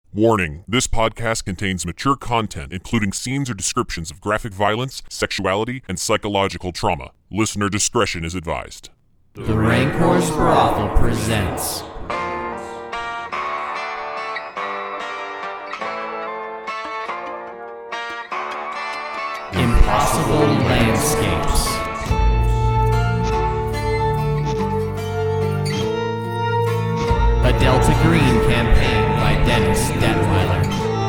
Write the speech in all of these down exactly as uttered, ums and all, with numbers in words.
Warning, this podcast contains mature content, including scenes or descriptions of graphic violence, sexuality, and psychological trauma. Listener discretion is advised. The Rancor's Brothel presents Impossible Landscapes. A Delta Green campaign by Dennis Detweiler.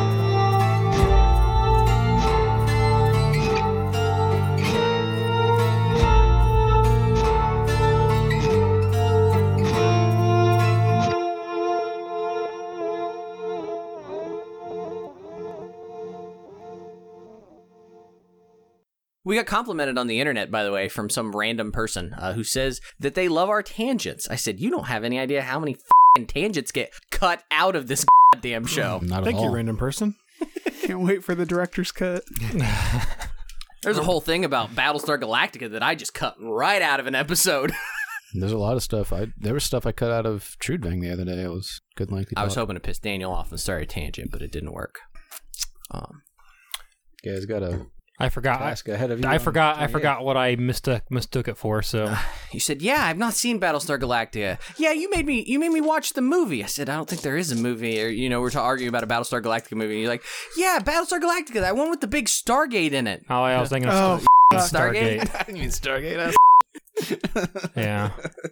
We got complimented on the internet, by the way, from some random person uh, who says that they love our tangents. I said, you don't have any idea how many f***ing tangents get cut out of this goddamn show. Not at Thank all. you, random person. Can't wait for the director's cut. There's a whole thing about Battlestar Galactica that I just cut right out of an episode. There's a lot of stuff. I there was stuff I cut out of Trudvang the other day. It was good lengthy. I was talk. hoping to piss Daniel off and start a tangent, but it didn't work. Um, You guys got a I forgot. task ahead of you. I on forgot. I twenty-eight. forgot what I mistook mistook it for. So you said, "Yeah, I've not seen Battlestar Galactica." Yeah, you made me. You made me watch the movie. I said, "I don't think there is a movie." Or you know, we're arguing about a Battlestar Galactica movie. And you're like, "Yeah, Battlestar Galactica, that one with the big Stargate in it." oh, I was thinking Oh, of f- Stargate. Stargate? I didn't mean Stargate. Yeah.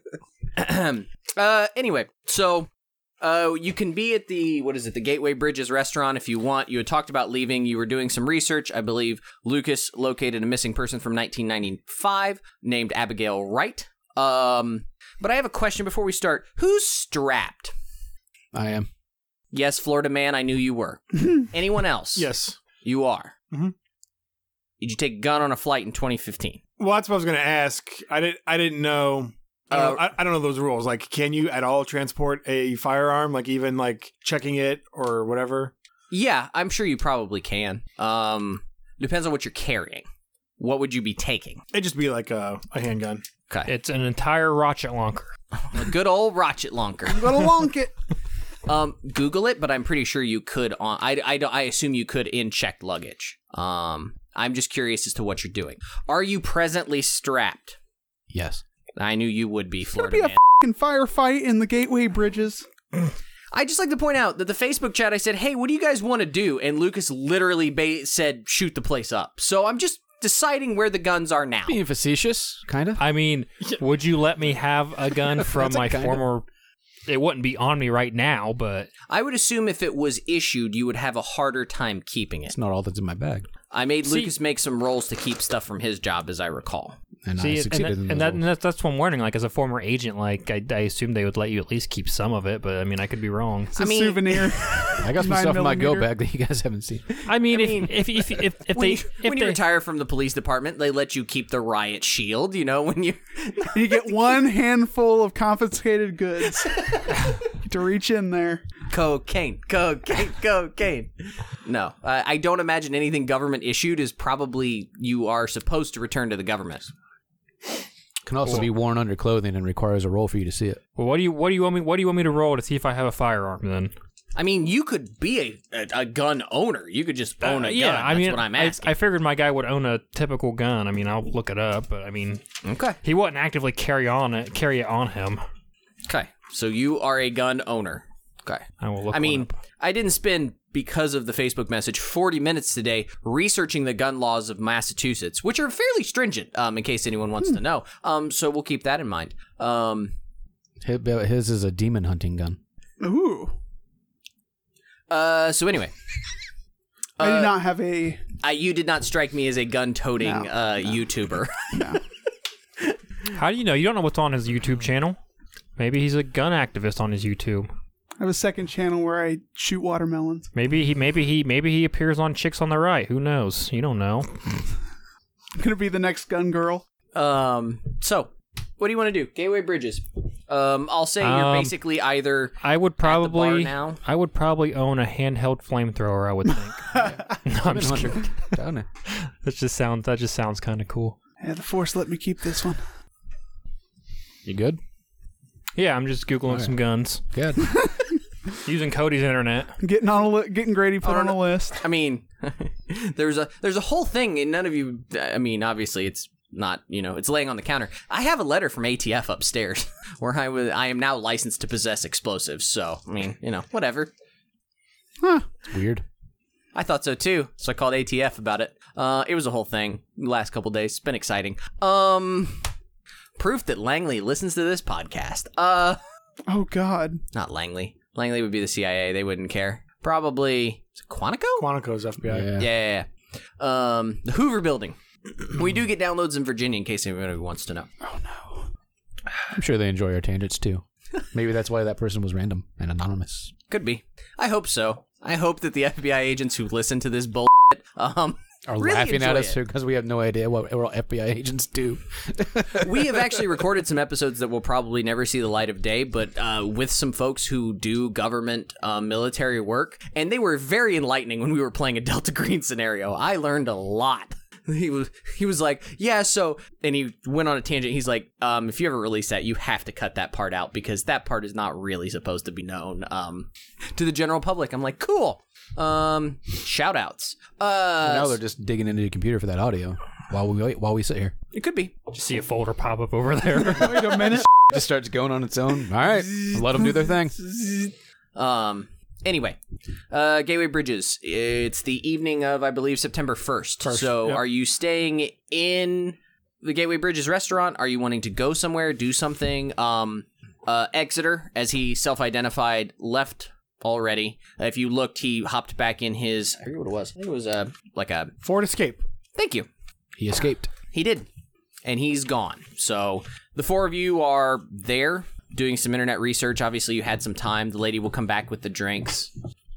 uh, anyway, so uh, you can be at the, what is it, the Gateway Bridges restaurant if you want. You had talked about leaving. You were doing some research. I believe Lucas located a missing person from nineteen ninety-five named Abigail Wright. Um, but I have a question before we start. Who's strapped? I am. Yes, Florida man, I knew you were. Anyone else? Yes. You are. Mhm. Did you take a gun on a flight in twenty fifteen? Well, that's what I was going to ask. I didn't. I didn't know. I don't, Uh, I, I don't know those rules. Like, can you at all transport a firearm? Like, even like checking it or whatever. Yeah, I'm sure you probably can. Um, depends on what you're carrying. What would you be taking? It'd just be like a, a handgun. Okay. It's an entire rocket launcher. A good old rocket launcher. Gotta lonk it. Um, Google it, but I'm pretty sure you could on. I, I, don't- I assume you could in checked luggage. Um, I'm just curious as to what you're doing. Are you presently strapped? Yes. I knew you would be, It's gonna Florida be a man. fucking firefight in the Gateway Bridges. I just like to point out that the Facebook chat, I said, "Hey, what do you guys want to do?" And Lucas literally ba- said, "Shoot the place up." So I'm just deciding where the guns are now. Being facetious, kind of. I mean, would you let me have a gun from That's a my kind of- former? It wouldn't be on me right now, but I would assume if it was issued, you would have a harder time keeping it. It's not all that's in my bag, I made See- Lucas make some rolls to keep stuff from his job, as I recall. and see, I and, succeeded that, in and, those that, roles. and that's that's what I'm wondering. Like, as a former agent, like I, I assume they would let you at least keep some of it, but I mean, I could be wrong. It's a I mean- souvenir. I got some nine stuff in my go millimeter. bag that you guys haven't seen. I mean, I if, mean, if if if if, if when they you, if when you they, retire from the police department, they let you keep the riot shield. You know, when you You get one handful of confiscated goods. Get to reach in there. cocaine, cocaine, cocaine. No, uh, I don't imagine anything government issued is probably you are supposed to return to the government. Can also be worn under clothing and requires a roll for you to see it. well, what do you what do you want me what do you want me to roll to see if I have a firearm? Then I mean, you could be a, a, a gun owner. You could just own a Uh, gun. yeah, That's I mean, what I'm I, asking. I figured my guy would own a typical gun. I mean, I'll look it up, but I mean, okay, he wouldn't actively carry on it carry it on him. okay. So you are a gun owner. Okay. I will look. I mean, one up. I didn't spend, because of the Facebook message, forty minutes today researching the gun laws of Massachusetts, which are fairly stringent, um, in case anyone wants to know. Um, so we'll keep that in mind. Um, His, his is a demon hunting gun. Ooh. uh, so anyway, I Uh, do not have a. I, you did not strike me as a gun-toting No, uh, YouTuber. How do you know? You don't know what's on his YouTube channel. Maybe he's a gun activist on his YouTube. I have a second channel where I shoot watermelons. Maybe he, maybe he, maybe he appears on Chicks on the Right. Who knows? You don't know. I'm gonna be the next gun girl. um, so, what do you want to do? Gateway Bridges. Um, I'll say you're Um, basically either... I would probably, now? I would probably own a handheld flamethrower. I would think. No, I'm just kidding. Down it. That just sounds, that just sounds kind of cool. Yeah, the Force let me keep this one. You good? Yeah, I'm just googling Alright. some guns. Good. Using Cody's internet. Getting on a li- getting Grady put on a list. I mean, there's a there's a whole thing, and none of you. I mean, obviously, it's not, you know, it's laying on the counter. I have a letter from A T F upstairs where I was I am now licensed to possess explosives. So, I mean, you know, whatever. Huh. It's weird. I thought so too, so I called A T F about it. Uh, it was a whole thing. The last couple days, it's been exciting. Um, proof that Langley listens to this podcast. Uh, Oh God. not Langley. Langley would be the C I A. They wouldn't care. Probably is it Quantico? Quantico's F B I. Yeah. Yeah, yeah, yeah. Um, the Hoover Building. We do get downloads in Virginia, in case anybody wants to know. I'm sure they enjoy our tangents too. Maybe that's why that person was random and anonymous. Could be. I hope so. I hope that the F B I agents who listen to this bull um Are really laughing at enjoy us it. because we have no idea what what F B I agents do. We have actually recorded some episodes that will probably never see the light of day, but uh, with some folks who do government uh, military work, and they were very enlightening when we were playing a Delta Green scenario. I learned a lot. He was he was like, yeah, so, and he went on a tangent. He's like, um, if you ever release that, you have to cut that part out because that part is not really supposed to be known um, to the general public. I'm like, cool. Um, shout outs. Uh, now they're just digging into the computer for that audio while we wait, while we sit here. it could be. Just see a folder pop up over there. Wait a minute. Just starts going on its own. All right, let them do their thing. Um. Anyway, uh, Gateway Bridges. It's the evening of, I believe, September first. So, yep. are you staying in the Gateway Bridges restaurant? Are you wanting to go somewhere, do something? Um, uh, Exeter, as he self-identified, left already. Uh, if you looked, he hopped back in his. I forget what it was. I think it was uh, like a. Ford Escape. Thank you. He escaped. He did. And he's gone. So the four of you are there doing some internet research. Obviously, you had some time. The lady will come back with the drinks.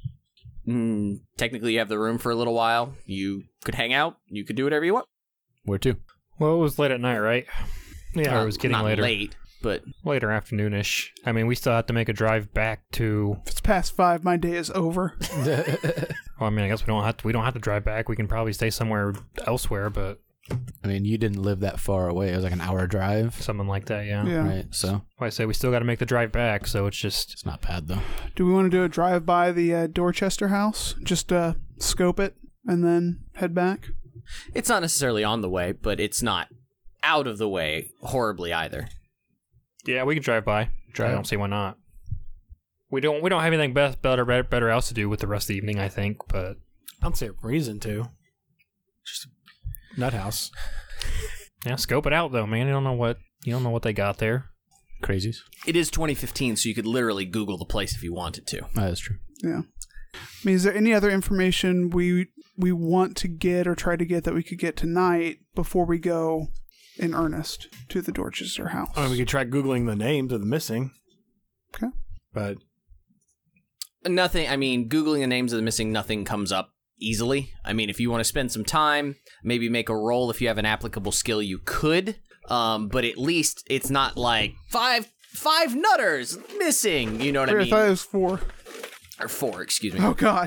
Mm, technically, you have the room for a little while. You could hang out. You could do whatever you want. Where to? Well, it was late at night, right? Yeah, or it was getting Not later. late, but Later afternoonish. I mean, we still have to make a drive back to. If it's past five, my day is over. Well, I mean, I guess we don't have to. We don't have to drive back. We can probably stay somewhere elsewhere, but I mean, you didn't live that far away. It was like an hour drive, something like that. Yeah. Yeah. right? So Well, I say we still got to make the drive back, so it's just. it's not bad though. Do we want to do a drive by the uh, Dorchester house? Just uh, scope it and then head back? it's not necessarily on the way, but it's not out of the way horribly either. Yeah, we can drive by. Drive. I don't see why not. We don't. We don't have anything best, better, better, better else to do with the rest of the evening. I think, but I don't see a reason to. Just a nut house. yeah, scope it out though, man. You don't know what you don't know what they got there. Crazies. It is twenty fifteen, so you could literally Google the place if you wanted to. That is true. Yeah. I mean, is there any other information we we want to get or try to get that we could get tonight before we go in earnest to the Dorchester house? I mean, we could try Googling the names of the missing. Okay. But Nothing, I mean, Googling the names of the missing, nothing comes up easily. I mean, if you want to spend some time, maybe make a roll if you have an applicable skill, you could. Um, but at least it's not like five five nutters missing, you know what I I mean? thought it was four. Or four, excuse me. Oh, God.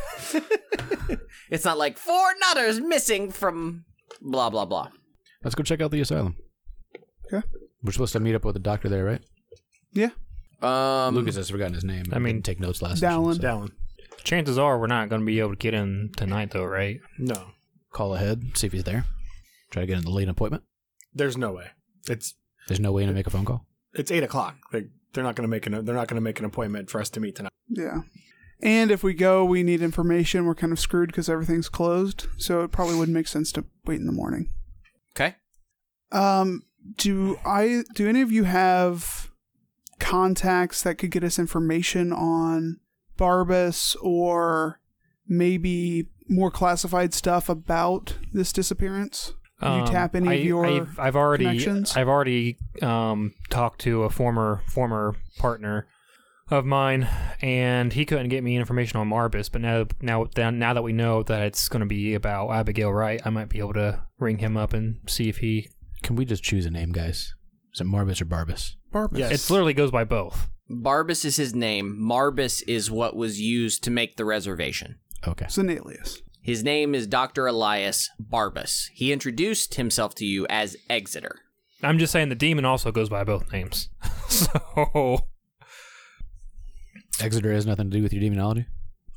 It's not like four nutters missing from blah, blah, blah. Let's go check out the asylum. Okay. We're supposed to meet up with the doctor there, right? Yeah. Um, Lucas has forgotten his name. I mean, Didn't take notes last Dallin. session, so Dallin. Chances are we're not going to be able to get in tonight, though, right? No. call ahead, see if he's there. Try to get in the late appointment. There's no way. It's There's no way to make a phone call. it's eight o'clock. Like they're not going to make an they're not going to make an appointment for us to meet tonight. Yeah. And if we go, we need information. We're kind of screwed because everything's closed. So it probably wouldn't make sense to wait in the morning. Okay. Um, do I? Do any of you have contacts that could get us information on Barbas or maybe more classified stuff about this disappearance? Did you Um, tap any I, of your I've, I've already connections? I've already um, talked to a former former partner of mine, and he couldn't get me information on Marbus. But now now now that we know that it's going to be about Abigail Wright, I might be able to ring him up and see if he. Can we just choose a name, guys? Is it Marbus or Barbas? Barbas? Yes. It literally goes by both. Barbas is his name. Marbus is what was used to make the reservation. Okay. It's an alias. His name is Doctor Elias Barbas. He introduced himself to you as Exeter. I'm just saying the demon also goes by both names. So Exeter has nothing to do with your demonology?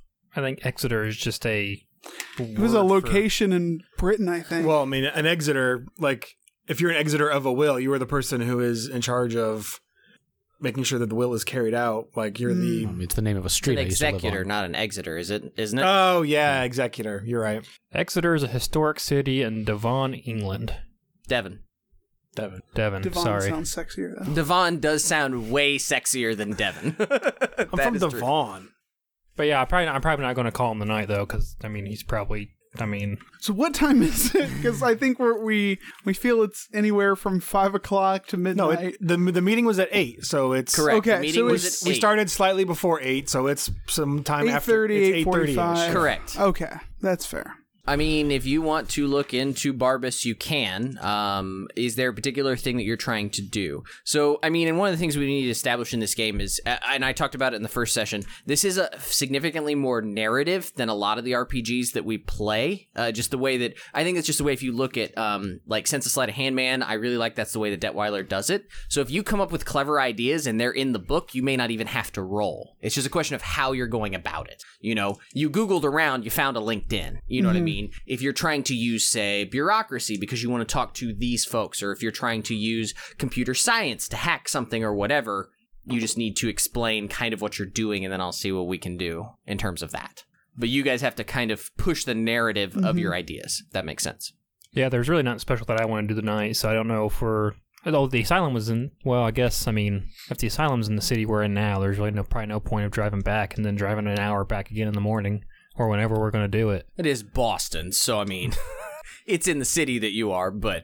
I think Exeter is just a. It was a location in Britain, I think. Well, I mean, an Exeter, like, if you're an Exeter of a will, you are the person who is in charge of making sure that the will is carried out. Like, you're the... Um, it's the name of a street An I used to live executor, on. not an exeter, is it? Isn't it? Oh, yeah, executor. You're right. Exeter is a historic city in Devon, England. Devon. Devon. Devon, Devon sorry. sounds sexier, though. Devon does sound way sexier than Devon. I'm from Devon. But yeah, I'm probably not, I'm probably not going to call him tonight, though, because, I mean, he's probably... I mean... So what time is it? Because I think we're, we we feel it's anywhere from five o'clock to midnight. No, it, the the meeting was at eight, so it's... Correct. Okay, The meeting so was it's- at We eight. started slightly before eight, so it's some time eight after. thirty, It's eight forty-five. Correct. Okay, that's fair. I mean, if you want to look into Barbas, you can. Um, is there a particular thing that you're trying to do? So, I mean, and one of the things we need to establish in this game is, uh, and I talked about it in the first session, this is a significantly more narrative than a lot of the R P Gs that we play. Uh, just the way that, I think it's just the way if you look at, um, like, Census Sleight of Hand Man, I really like that's the way that Detweiler does it. So if you come up with clever ideas and they're in the book, you may not even have to roll. It's just a question of how you're going about it. You know, you Googled around, you found a LinkedIn. You know what I mean? If you're trying to use, say, bureaucracy because you want to talk to these folks, or if you're trying to use computer science to hack something or whatever, you just need to explain kind of what you're doing, and then I'll see what we can do in terms of that. But you guys have to kind of push the narrative of your ideas, if that makes sense. Yeah, there's really nothing special that I want to do tonight, so I don't know if we're... Although the asylum was in... Well, I guess, I mean, if the asylum's in the city we're in now, there's really no probably no point of driving back and then driving an hour back again in the morning, or whenever we're going to do it. It is Boston, so I mean, it's in the city that you are, but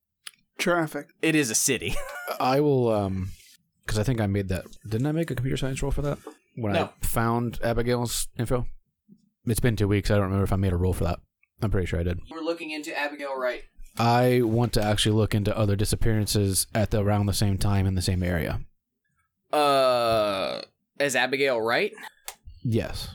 Traffic. it is a city. I will, um, because I think I made that. Didn't I make a computer science roll for that? When No. I found Abigail's info? It's been two weeks. I don't remember if I made a roll for that. I'm pretty sure I did. We're looking into Abigail Wright. I want to actually look into other disappearances at the, around the same time in the same area. Uh, as Abigail Wright? Yes.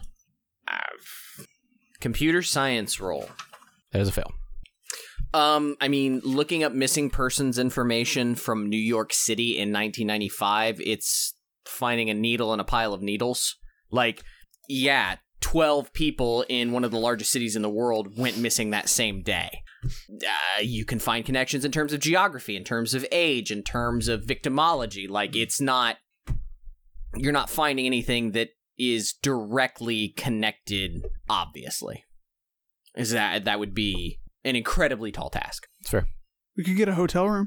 Computer science roll. That is a fail. Um, I mean, looking up missing persons information from New York City in nineteen ninety-five, it's finding a needle in a pile of needles. Like, yeah, twelve people in one of the largest cities in the world went missing that same day. Uh, you can find connections in terms of geography, in terms of age, in terms of victimology. Like, it's not... You're not finding anything that is directly connected, obviously. Is that that would be an incredibly tall task. It's fair. We could get a hotel room.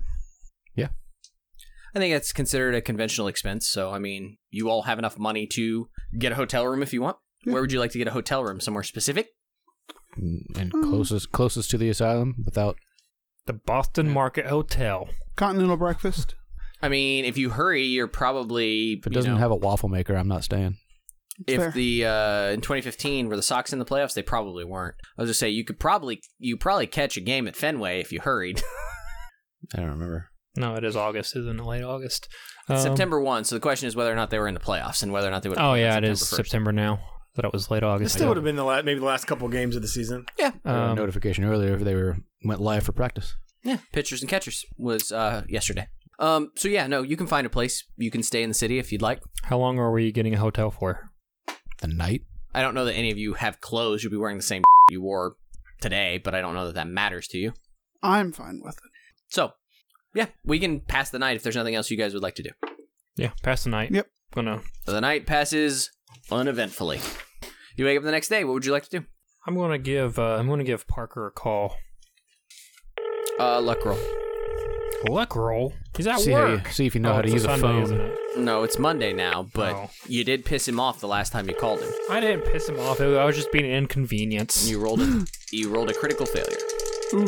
I think that's considered a conventional expense, so I mean, you all have enough money to get a hotel room if you want. Yeah. Where would you like to get a hotel room? Somewhere specific? And closest closest to the asylum without... The Boston Market Hotel. Continental breakfast. I mean, if you hurry, you're probably... If it doesn't have a waffle maker, I'm not staying. If Fair. the, uh, in twenty fifteen, were the Sox in the playoffs? They probably weren't. I was just say, you could probably, you probably catch a game at Fenway if you hurried. I don't remember. No, it is August, isn't it? Late August. Um, September first, so the question is whether or not they were in the playoffs and whether or not they would have Oh, played yeah, on it is September first. September now. Thought it was late It August. still would have been the la- maybe the last couple games of the season. Yeah. I got a Um, notification earlier if they were went live for practice. Yeah, pitchers and catchers was uh, yesterday. Um, so yeah, no, you can find a place. You can stay in the city if you'd like. How long are we getting a hotel for? The night? I don't know that any of you have clothes. You'll be wearing the same you wore today, but I don't know that that matters to you. I'm fine with it. So, yeah, we can pass the night if there's nothing else you guys would like to do. Yeah, pass the night. Yep. Gonna. The night passes uneventfully. You wake up the next day. What would you like to do? I'm gonna give. Uh, I'm gonna give Parker a call. Uh, luck roll. Luck roll. He's at See, how you, work. see if you know Oh, how to it's use a Sunday, phone. isn't it? No, it's Monday now, but Oh. you did piss him off the last time you called him. I didn't piss him off. I was just being an inconvenience. You rolled a, you rolled a critical failure. Oof.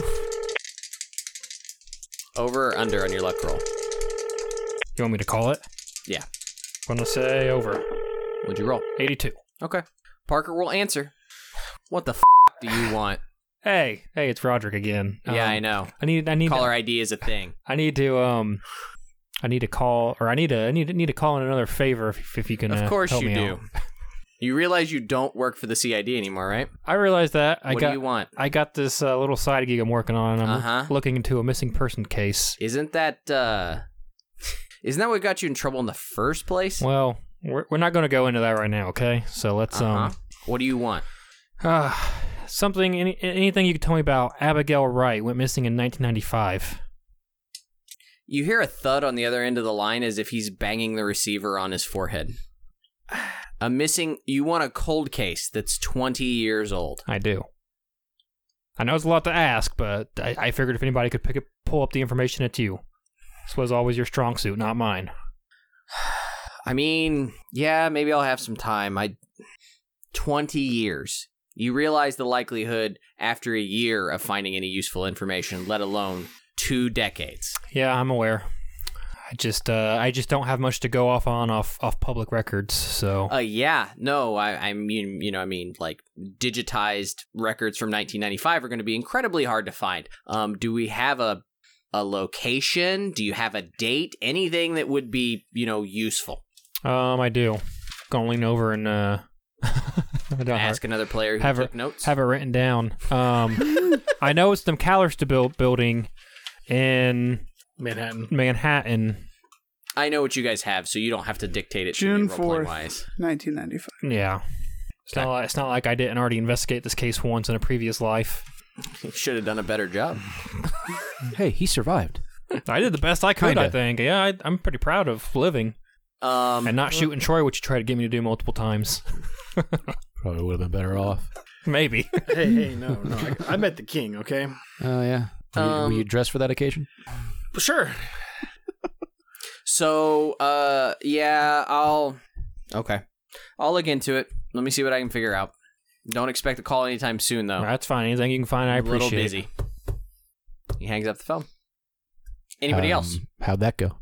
Over or under on your luck roll? You want me to call it? Yeah. I'm gonna say over. What'd you roll? eighty-two. Okay. Parker will answer. What the f*** do you want? Hey, hey, it's Roderick again. Yeah, Um, I know. I need. I need. Caller To, I D is a thing. I need to. Um. I need to call, or I need to. I need to, need to call in another favor if, if you can. Of uh, course help you me do. out. You realize you don't work for the C I D anymore, right? I realize that. I what got. do you want? I got this uh, little side gig I'm working on, and I'm Uh-huh. looking into a missing person case. Isn't that, uh... Isn't that what got you in trouble in the first place? Well, We're we're not going to go into that right now, okay? So let's Uh-huh. um What do you want? uh something any, anything you could tell me about Abigail Wright went missing in nineteen ninety-five. You hear a thud on the other end of the line as if he's banging the receiver on his forehead. A missing... You want a cold case that's twenty years old. I do. I know it's a lot to ask, but I, I figured if anybody could pick up, pull up the information, it's you. This was always your strong suit, not mine. I mean, yeah, maybe I'll have some time. I... twenty years. You realize the likelihood after a year of finding any useful information, let alone two decades. Yeah, I'm aware. I just uh, I just don't have much to go off on off, off public records, so... Uh, yeah, no, I, I mean, you know, I mean, like, digitized records from nineteen ninety-five are going to be incredibly hard to find. Um, do we have a a location? Do you have a date? Anything that would be, you know, useful? Um, I do. Gonna lean over and uh, I don't Ask have, another player who have took it, notes. have it written down. Um, I know it's the McAllister build, building in Manhattan. Manhattan. I know what you guys have, so you don't have to dictate it to June me role-playing fourth, wise. nineteen ninety-five. Yeah. It's not, like, it's not like I didn't already investigate this case once in a previous life. You should have done a better job. Hey, he survived. I did the best I could, Kinda. I think. Yeah, I, I'm pretty proud of living. Um, And not shooting Troy, which you tried to get me to do multiple times. Probably would have been better off. Maybe. Hey, hey, no, no. I, I met the king, okay? Oh, yeah. Were, you, were you Um, dressed for that occasion? Sure. So, uh, yeah, I'll... Okay. I'll look into it. Let me see what I can figure out. Don't expect a call anytime soon, though. That's fine. Anything you can find, I I'm a little appreciate. busy. He hangs up the phone. Anybody Um, else? How'd that go?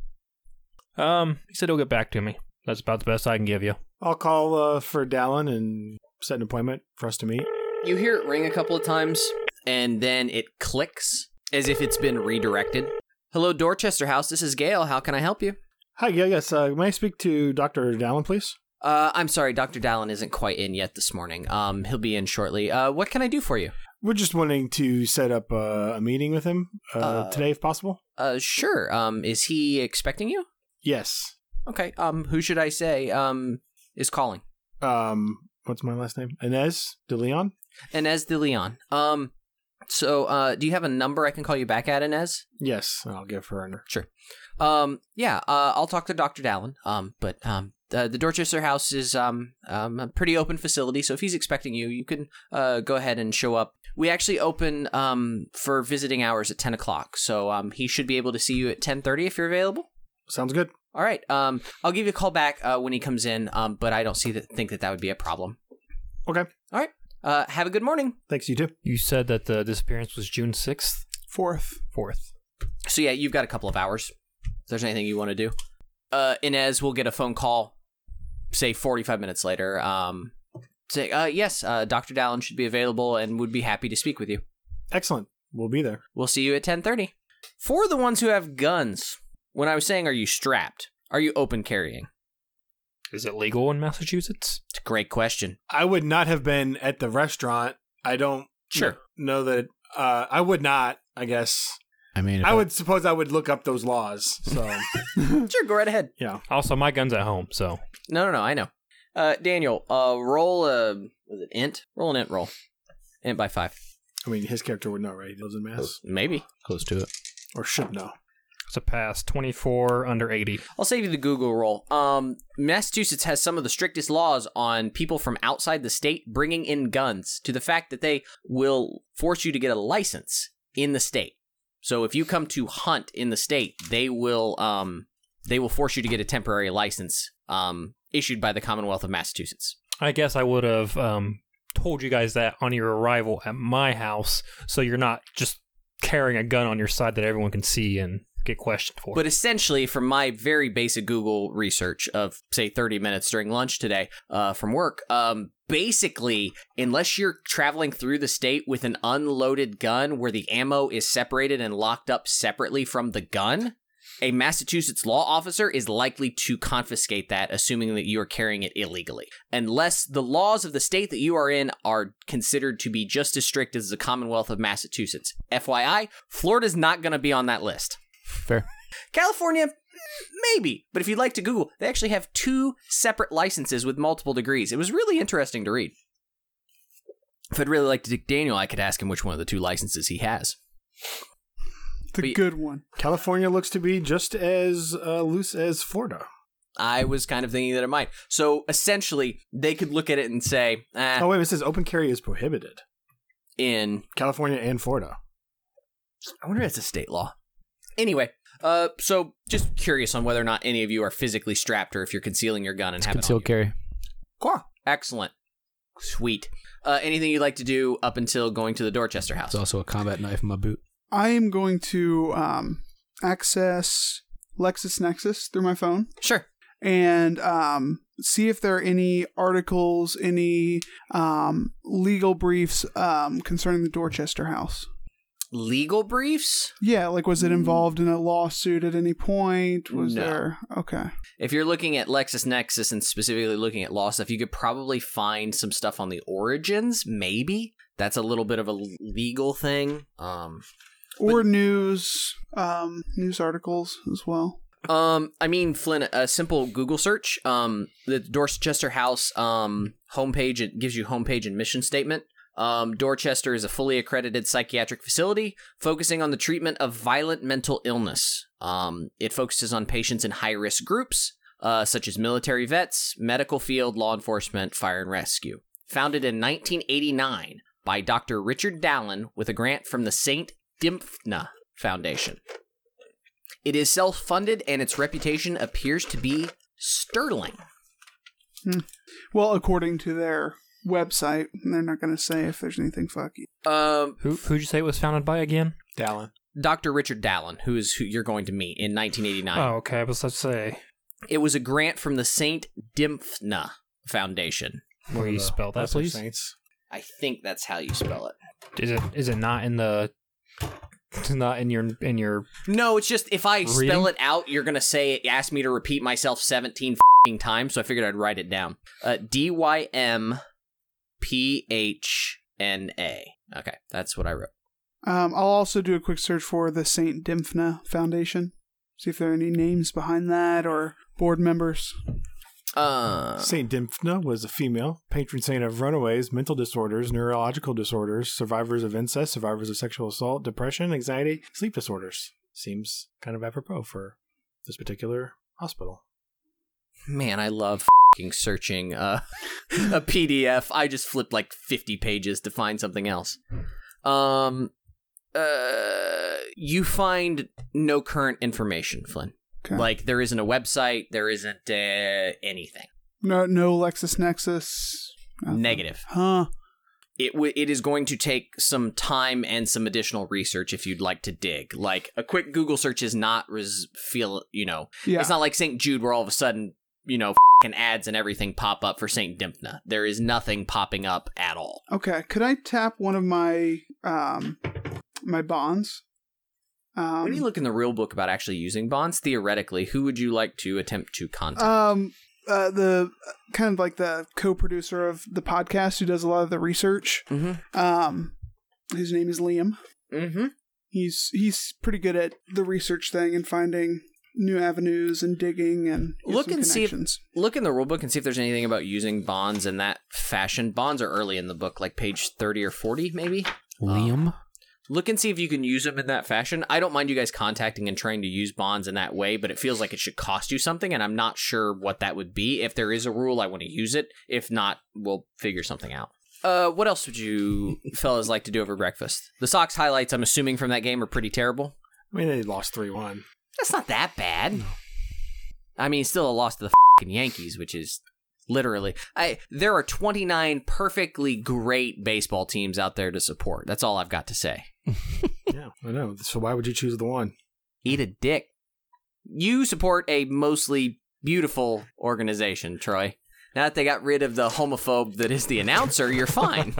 Um, he said he'll get back to me. That's about the best I can give you. I'll call uh, for Dallin and set an appointment for us to meet. You hear it ring a couple of times, and then it clicks as if it's been redirected. Hello, Dorchester House. This is Gail. How can I help you? Hi, yeah, yes. Uh, may I speak to Doctor Dallin, please? Uh, I'm sorry, Doctor Dallin isn't quite in yet this morning. Um, he'll be in shortly. Uh, what can I do for you? We're just wanting to set up uh, a meeting with him uh, Uh, today, if possible. Uh, sure. Um, is he expecting you? Yes. Okay. Um, who should I say, um, is calling? Um, what's my last name? Inez de Leon? Inez de Leon. Um, so, uh, do you have a number I can call you back at, Inez? Yes, I'll give her a number. Sure. Um, yeah, uh, I'll talk to Doctor Dallin. Um, but, um, the, the Dorchester House is, um, um, a pretty open facility, so if he's expecting you, you can, uh, go ahead and show up. We actually open, um, for visiting hours at ten o'clock, so, um, he should be able to see you at ten thirty if you're available. Sounds good. All right. Um, I'll give you a call back, uh, when he comes in, um, but I don't see that, think that that would be a problem. Okay. All right. Uh, have a good morning. Thanks, you too. You said that the disappearance was June sixth? Fourth. fourth. So yeah, you've got a couple of hours. If there's anything you want to do, uh, Inez will get a phone call, say forty-five minutes later. Um, say, uh, yes, uh, Doctor Dallin should be available and would be happy to speak with you. Excellent. We'll be there. We'll see you at ten thirty. For the ones who have guns, when I was saying, are you strapped? Are you open carrying? Is it legal in Massachusetts? It's a great question. I would not have been at the restaurant. I don't Sure. know that. Uh, I would not, I guess. I mean, if I would suppose I would look up those laws. So, Sure, go right ahead. yeah. Also, my gun's at home, so... No, no, no, I know. Uh, Daniel, uh, roll a, was it int? Roll an int roll. Int by five. I mean, his character would know, right? He lives in Mass. Maybe. close to it. Or should know. It's a pass. twenty-four under eighty. I'll save you the Google roll. Um, Massachusetts has some of the strictest laws on people from outside the state bringing in guns, to the fact that they will force you to get a license in the state. So if you come to hunt in the state, they will um they will force you to get a temporary license um issued by the Commonwealth of Massachusetts. I guess I would have um, told you guys that on your arrival at my house, so you're not just carrying a gun on your side that everyone can see and get questioned for. But essentially, from my very basic Google research of, say, thirty minutes during lunch today uh, from work, um, basically, unless you're traveling through the state with an unloaded gun where the ammo is separated and locked up separately from the gun, a Massachusetts law officer is likely to confiscate that, assuming that you are carrying it illegally. Unless the laws of the state that you are in are considered to be just as strict as the Commonwealth of Massachusetts. F Y I, Florida's not going to be on that list. Fair. California, Maybe. But if you'd like to Google, they actually have two separate licenses with multiple degrees. It was really interesting to read. If I'd really like to dig Daniel, I could ask him which one of the two licenses he has. The But- good one. California looks to be just as uh, loose as Florida. I was kind of thinking that it might. So essentially, they could look at it and say, eh, Oh, wait, it says open carry is prohibited. in... California and Florida. I wonder if it's a state law. Anyway, uh, so just curious on whether or not any of you are physically strapped or if you're concealing your gun and have it on you. Concealed carry. Cool. Excellent. Sweet. Uh, anything you'd like to do up until going to the Dorchester house? There's also a combat knife in my boot. I am going to um, access LexisNexis through my phone Sure. and um, see if there are any articles, any um, legal briefs um, concerning the Dorchester house. Legal briefs? Yeah, like was it involved in a lawsuit at any point? Was No. there? Okay. If you're looking at LexisNexis and specifically looking at law stuff, you could probably find some stuff on the origins, maybe. That's a little bit of a legal thing. Um, Or news, um, news articles as well. Um, I mean, Flynn, a simple Google search, um, the Dorchester House, um, homepage, it gives you homepage and mission statement. Um, Dorchester is a fully accredited psychiatric facility focusing on the treatment of violent mental illness. Um, it focuses on patients in high-risk groups, uh, such as military vets, medical field, law enforcement, fire and rescue. Founded in nineteen eighty-nine by Doctor Richard Dallin with a grant from the Saint Dymphna Foundation. It is self-funded, and its reputation appears to be sterling. Hmm. Well, according to their website, they're not going to say if there's anything fucky. Um, Who who'd you say it was founded by again? Dallin. Doctor Richard Dallin, who is who you're going to meet in nineteen eighty-nine. Oh, okay. I was let's say. It was a grant from the Saint Dymphna Foundation. Will you spell that, Lesser please? Saints. I think that's how you spell it. Is it is it not in the? It's not in your in your. No, it's just if I Reading? spell it out, you're gonna say it. Ask me to repeat myself seventeen f***ing times, so I figured I'd write it down. Uh, D Y M P H N A. Okay, that's what I wrote. Um, I'll also do a quick search for the Saint Dymphna Foundation. See if there are any names behind that or board members. Uh, Saint Dymphna was a female patron saint of runaways, mental disorders, neurological disorders, survivors of incest, survivors of sexual assault, depression, anxiety, sleep disorders. Seems kind of apropos for this particular hospital. Man, I love f***ing searching uh, a P D F. I just flipped like fifty pages to find something else. Um, uh, you find no current information, Flynn. Okay. Like, there isn't a website, there isn't uh, anything. No, no LexisNexis. Nothing. Negative. Huh. It w- it is going to take some time and some additional research if you'd like to dig. Like, a quick Google search is not res- feel, you know, Yeah. it's not like Saint Jude where all of a sudden, you know, f***ing ads and everything pop up for Saint Dymphna. There is nothing popping up at all. Okay. Could I tap one of my um my bonds? Um, When you look in the real book about actually using bonds, theoretically, who would you like to attempt to contact? Um, uh, the kind of like the co-producer of the podcast who does a lot of the research. mm-hmm. Um, his name is Liam. Mm-hmm. He's he's pretty good at the research thing and finding new avenues and digging and he has Look some and see if, connections. look in the rule book and see if there's anything about using bonds in that fashion. Bonds are early in the book, like page thirty or forty, maybe. Liam? Look and see if you can use them in that fashion. I don't mind you guys contacting and trying to use bonds in that way, but it feels like it should cost you something, and I'm not sure what that would be. If there is a rule, I want to use it. If not, we'll figure something out. Uh, what else would you fellas like to do over breakfast? The Sox highlights, I'm assuming, from that game are pretty terrible. I mean, they lost three one. That's not that bad. I mean, still a loss to the fucking Yankees, which is literally... I. There are twenty-nine perfectly great baseball teams out there to support. That's all I've got to say. Yeah, I know. So why would you choose the one? Eat a dick. You support a mostly beautiful organization, Troy. Now that they got rid of the homophobe that is the announcer, you're fine.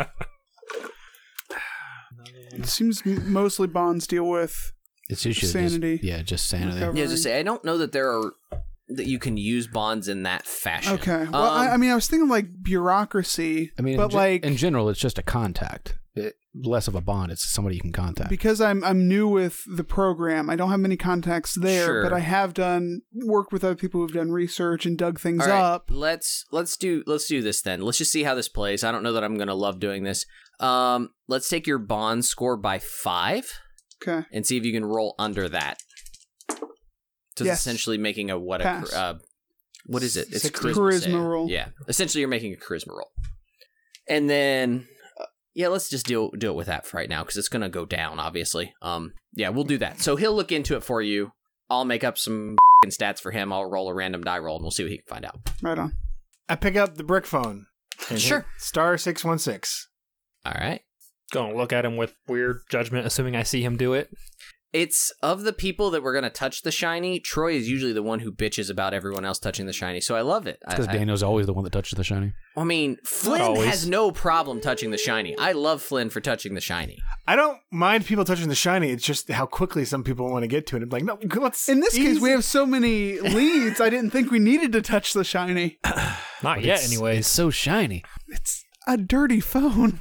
It seems m- mostly bonds deal with It's usually sanity. Just, yeah, just sanity. Recovery. Yeah, just say, I don't know that there are... that you can use bonds in that fashion. Okay. Well, Um, I, I mean, I was thinking like bureaucracy. I mean, but in, ge- like in general, it's just a contact. it, less of a bond. It's somebody you can contact. Because I'm I'm new with the program, I don't have many contacts there, Sure. but I have done worked with other people who've done research and dug things All right, up. let's let's do let's do this then. Let's just see how this plays. I don't know that I'm gonna love doing this. Um, let's take your bond score by five Okay. and see if you can roll under that. So Yes. it's essentially making a what a Pass. uh, what is it? It's a Sixty. charisma, Charisma save. roll. Yeah, essentially you're making a charisma roll, and then uh, yeah, let's just do do it with that for right now because it's gonna go down obviously. Um, yeah, we'll do that. So he'll look into it for you. I'll make up some stats for him. I'll roll a random die roll and we'll see what he can find out. Right on. I pick up the brick phone. and hit Sure. Star six one six. All right. Gonna look at him with weird judgment, assuming I see him do it. It's of the people that were going to touch the shiny, Troy is usually the one who bitches about everyone else touching the shiny, so I love it. Because I, Daniel's always the one that touches the shiny. I, I mean, Flynn always. has no problem touching the shiny. I love Flynn for touching the shiny. I don't mind people touching the shiny. It's just how quickly some people want to get to it. I'm like, no, let's. In this case, easy. we have so many leads. I didn't think we needed to touch the shiny. Not yet, It's- anyways. It's so shiny. It's a dirty phone.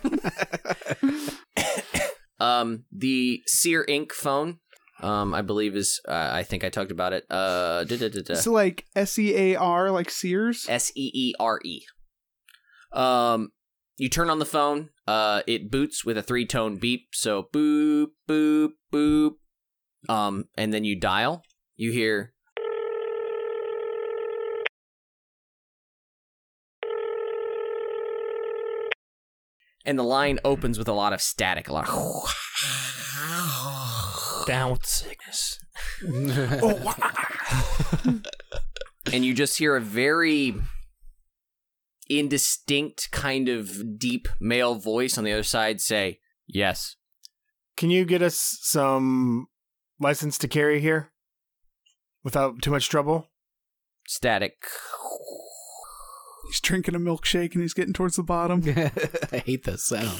Um, the Sear Ink phone, um, I believe is, uh, I think I talked about it. Uh, da, da, da, da. So like S E A R, like Sears. S E E R E. Um, you turn on the phone. Uh, it boots with a three-tone beep. So boop, boop, boop. Um, and then you dial. You hear. And the line opens with a lot of static, a lot of. Down with the sickness. And you just hear a very indistinct kind of deep male voice on the other side say, yes. Can you get us some license to carry here without too much trouble? Static. He's drinking a milkshake and he's getting towards the bottom. I hate that sound.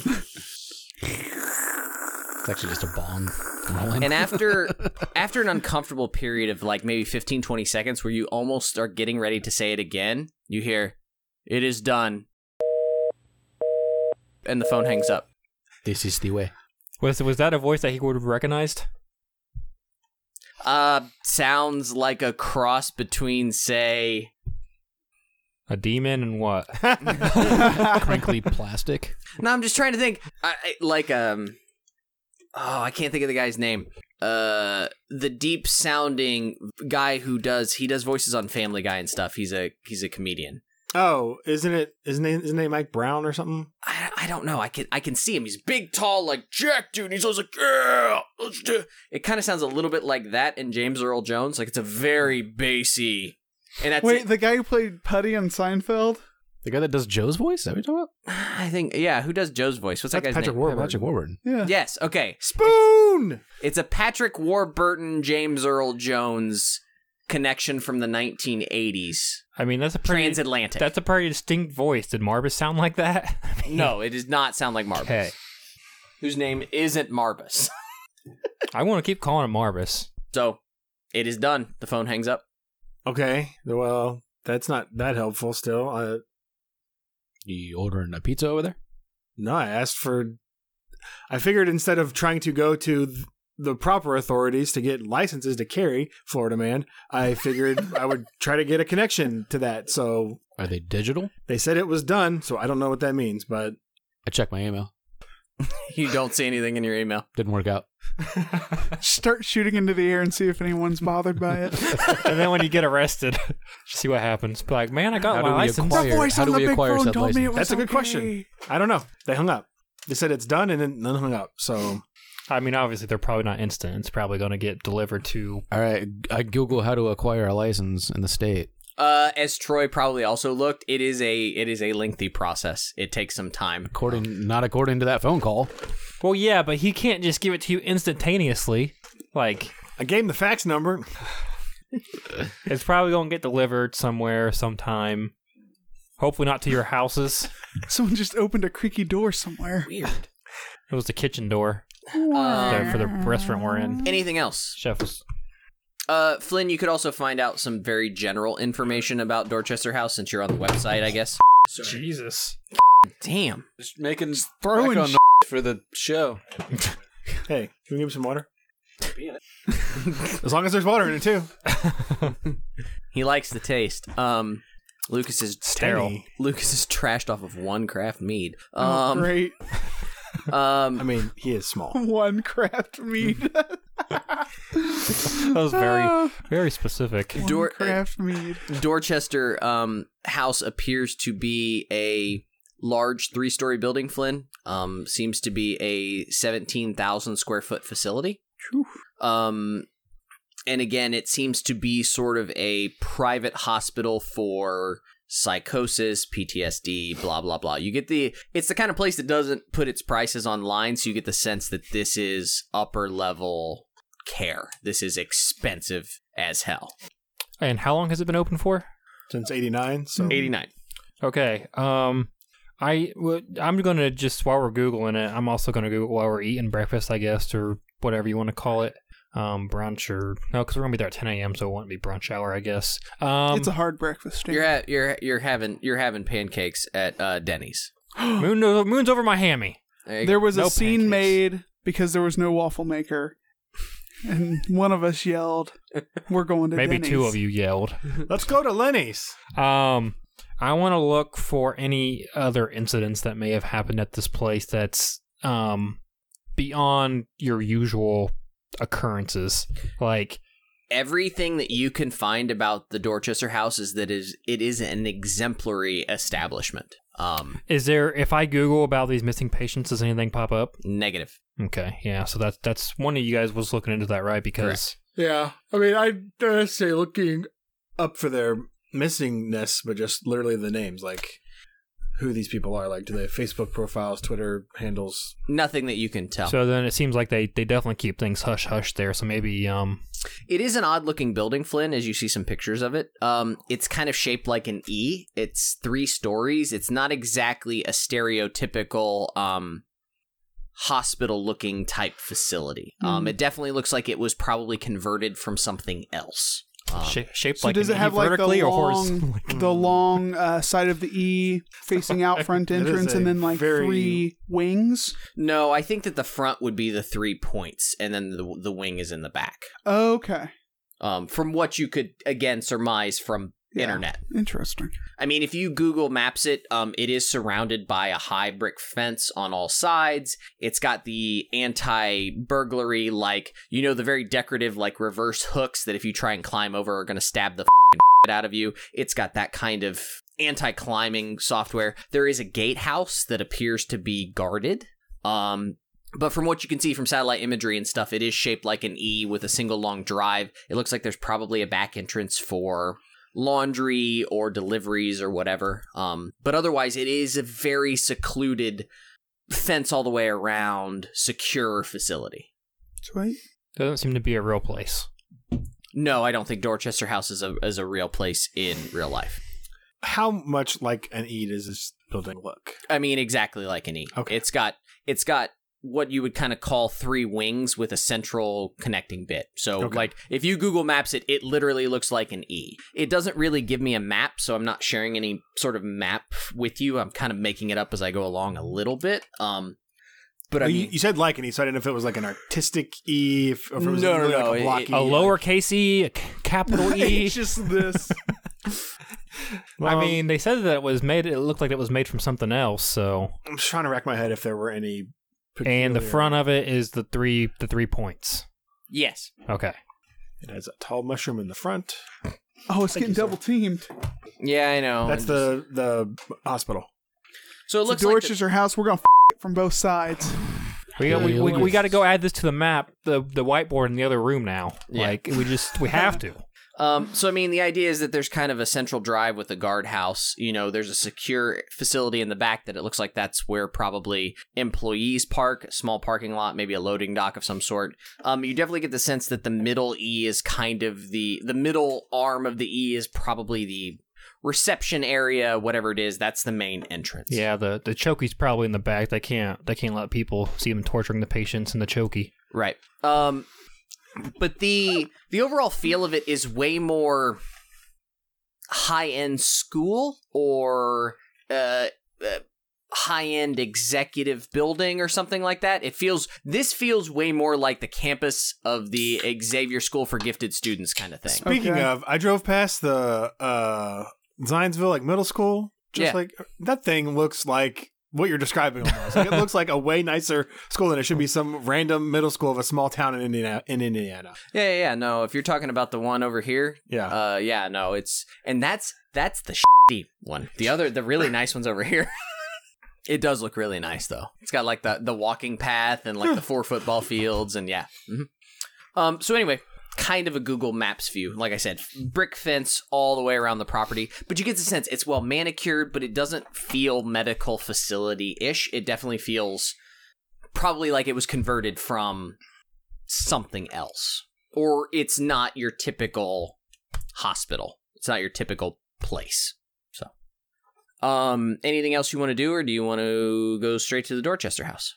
It's actually just a bong rolling. And after after an uncomfortable period of like maybe fifteen, twenty seconds where you almost are getting ready to say it again, you hear, it is done. And the phone hangs up. This is the way. Was was that a voice that he would have recognized? Uh, sounds like a cross between, say... A demon and what? Crinkly plastic. No, I'm just trying to think. I, I, like, um... Oh, I can't think of the guy's name. Uh, the deep sounding guy who does he does voices on Family Guy and stuff. He's a he's a comedian. Oh, isn't it? Isn't it? Isn't it Mike Brown or something? I, I don't know. I can I can see him. He's big, tall, like Jack, dude. And he's always like, yeah, let's do. It kind of sounds a little bit like that in James Earl Jones. Like it's a very bassy. And that's Wait, it. the guy who played Putty on Seinfeld? The guy that does Joe's voice? Is that what you're talking about? I think yeah. Who does Joe's voice? What's that That's guy's Patrick name? Warburton. Patrick Warburton. Yeah. Yes. Okay. Spoon. It's a Patrick Warburton, James Earl Jones connection from the nineteen eighties. I mean, that's a pretty Transatlantic. That's a pretty distinct voice. Did Marbus sound like that? I mean, No, it does not sound like Marbus. Okay. Whose name isn't Marbus. I want to keep calling him Marbus. So, it is done. The phone hangs up. Okay. Well, that's not that helpful. Still, uh, You ordering a pizza over there? no. I asked for. I figured instead of trying to go to th- the proper authorities to get licenses to carry Florida Man, I figured I would try to get a connection to that. So Are they digital? they said it was done. So I don't know what that means, but I checked my email. You don't see anything in your email. Didn't work out. Start shooting into the air and see if anyone's bothered by it. And then when you get arrested, see what happens. Be like, man, I got How my do we license. acquire- The voice how on do the we big acquire phone said told me it license? was that's a good okay. question. I don't know. They hung up. They said it's done, and then then hung up. So I mean, obviously, they're probably not instant. It's probably going to get delivered to. All right. I Google how to acquire a license in the state. Uh, as Troy probably also looked, it is a it is a lengthy process. It takes some time. According, not according to that phone call. Well, yeah, but he can't just give it to you instantaneously. Like, I gave him the fax number. it's probably going to get delivered somewhere, sometime. Hopefully, not to your houses. Someone just opened a creaky door somewhere. Weird. It was the kitchen door Um, there for the restaurant we're in. anything else? Chef was. Uh, Flynn, you could also find out some very general information about Dorchester House since you're on the website, I guess. Jesus. Damn. Just making throwing on sh- for the show. Hey, can you give me some water? As long as there's water in it too. He likes the taste. Um, Lucas is Sterile. Lucas is trashed off of one craft mead. Oh, Um, great. um, I mean, he is small. One craft mead. That was very, very specific. One Dor- craft mead. Dorchester um, House appears to be a large three-story building, Flynn. Um, seems to be a seventeen thousand square foot facility. Um, and again, it seems to be sort of a private hospital for psychosis, P T S D, blah, blah, blah. You get the, it's the kind of place that doesn't put its prices online, so you get the sense that this is upper level care. This is expensive as hell. And how long has it been open for? Since eighty-nine, so eighty-nine. Okay. Um, I w- I'm gonna just while we're googling it, I'm also gonna Google while we're eating breakfast, I guess, or whatever you want to call it, um, brunch or no, because we're gonna be there at ten a.m., so it won't be brunch hour, I guess. Um, It's a hard breakfast. Dan. You're at, you're you're having you're having pancakes at uh, Denny's. moon moon's over my hammy. There you There go. was No a scene pancakes. made because there was no waffle maker, and one of us yelled, "We're going to Maybe Denny's." two of you yelled. let's go to Lenny's. Um, I want to look for any other incidents that may have happened at this place that's um beyond your usual occurrences. Like, Everything that you can find about the Dorchester House is that is it is an exemplary establishment. Um, is there, if I Google about these missing patients, does anything pop up? negative. Okay, yeah, so that's that's one of you guys was looking into that, right? Because Yeah, I mean, I'd uh, say looking up for their missingness, but just literally the names, like who these people are. Like, do they have Facebook profiles, Twitter handles? Nothing that you can tell. so then it seems like they, they definitely keep things hush hush there. So maybe um It is an odd looking building, Flynn, as you see some pictures of it. Um, it's kind of shaped like an E. It's three stories. It's not exactly a stereotypical um, hospital looking type facility. Um, Mm. it definitely looks like it was probably converted from something else. Um, sh- shaped So like does an it E have like the vertically or long, horizontal? the long uh, side of the E facing out front That is entrance, a and then like very- three wings? no, I think that the front would be the three points, and then the, the wing is in the back. Okay, Um, from what you could, again, surmise from Yeah. internet. interesting. I mean, if you Google Maps it, um, it is surrounded by a high brick fence on all sides. It's got the anti-burglary, like, you know, the very decorative, like, reverse hooks that if you try and climb over are going to stab the f***ing out of you. It's got that kind of anti-climbing software. There is a gatehouse that appears to be guarded. Um, but from what you can see from satellite imagery and stuff, it is shaped like an E with a single long drive. It looks like there's probably a back entrance for laundry or deliveries or whatever. Um, but otherwise, it is a very secluded, fence all the way around, secure facility. Sweet. Doesn't seem to be a real place. No, I don't think Dorchester House is a is a real place in real life. How much like an E does this building look? I mean, exactly like an E. Okay. It's got it's got what you would kind of call three wings with a central connecting bit. So, Okay. like, if you Google Maps it, it literally looks like an E. It doesn't really give me a map, so I'm not sharing any sort of map with you. I'm kind of making it up as I go along a little bit. Um, but I Well, mean, you, you said like an E, so I didn't know if it was like an artistic E, if, or if it was No, no, really no, like a block it- E. A like- lowercase e, a c- capital E. It's just this. I Um, mean, they said that it was made. It looked like it was made from something else. So, I'm just trying to rack my head if there were any. and the peculiar- front of it is the three the three points. yes. Okay. It has a tall mushroom in the front. Oh, it's Thank getting you, sir. double teamed. Yeah, I know. That's the the hospital. So it It's looks a like the- Dorchester house. We're gonna f- it from both sides. We got, we, Yeah, we, it we looks- got to go add this to the map, the the whiteboard in the other room now. Yeah. Like we just we have to. Um, so, I mean, the idea is that there's kind of a central drive with a guardhouse. You know, there's a secure facility in the back that it looks like that's where probably employees park, a small parking lot, maybe a loading dock of some sort. Um, you definitely get the sense that the middle E is kind of the, the middle arm of the E is probably the reception area, whatever it is. That's the main entrance. Yeah, the the chokey's probably in the back. They can't they can't let people see them torturing the patients in the chokey. Right. Um, but the the overall feel of it is way more high end school or uh, uh, high-end executive building or something like that. It feels this feels way more like the campus of the Xavier School for Gifted Students kind of thing. Speaking Okay. of, I drove past the uh, Zionsville like middle school. Just Yeah. like that thing looks like what you're describing almost. Like, it looks like a way nicer school than it should be some random middle school of a small town in Indiana. In Indiana. Yeah, yeah, yeah. No, if you're talking about the one over here, Yeah. uh, yeah, no, it's and that's that's the shitty one. The other, the really nice one's over here. It does look really nice though. It's got like the the walking path and like the four football fields and yeah. Mhm. Um. So anyway, kind of a Google Maps view. Like I said, brick fence all the way around the property, but you get the sense it's well manicured, but it doesn't feel medical facility ish. It definitely feels probably like it was converted from something else, or it's not your typical hospital. It's not your typical place. So, um, anything else you want to do, or do you want to go straight to the Dorchester house?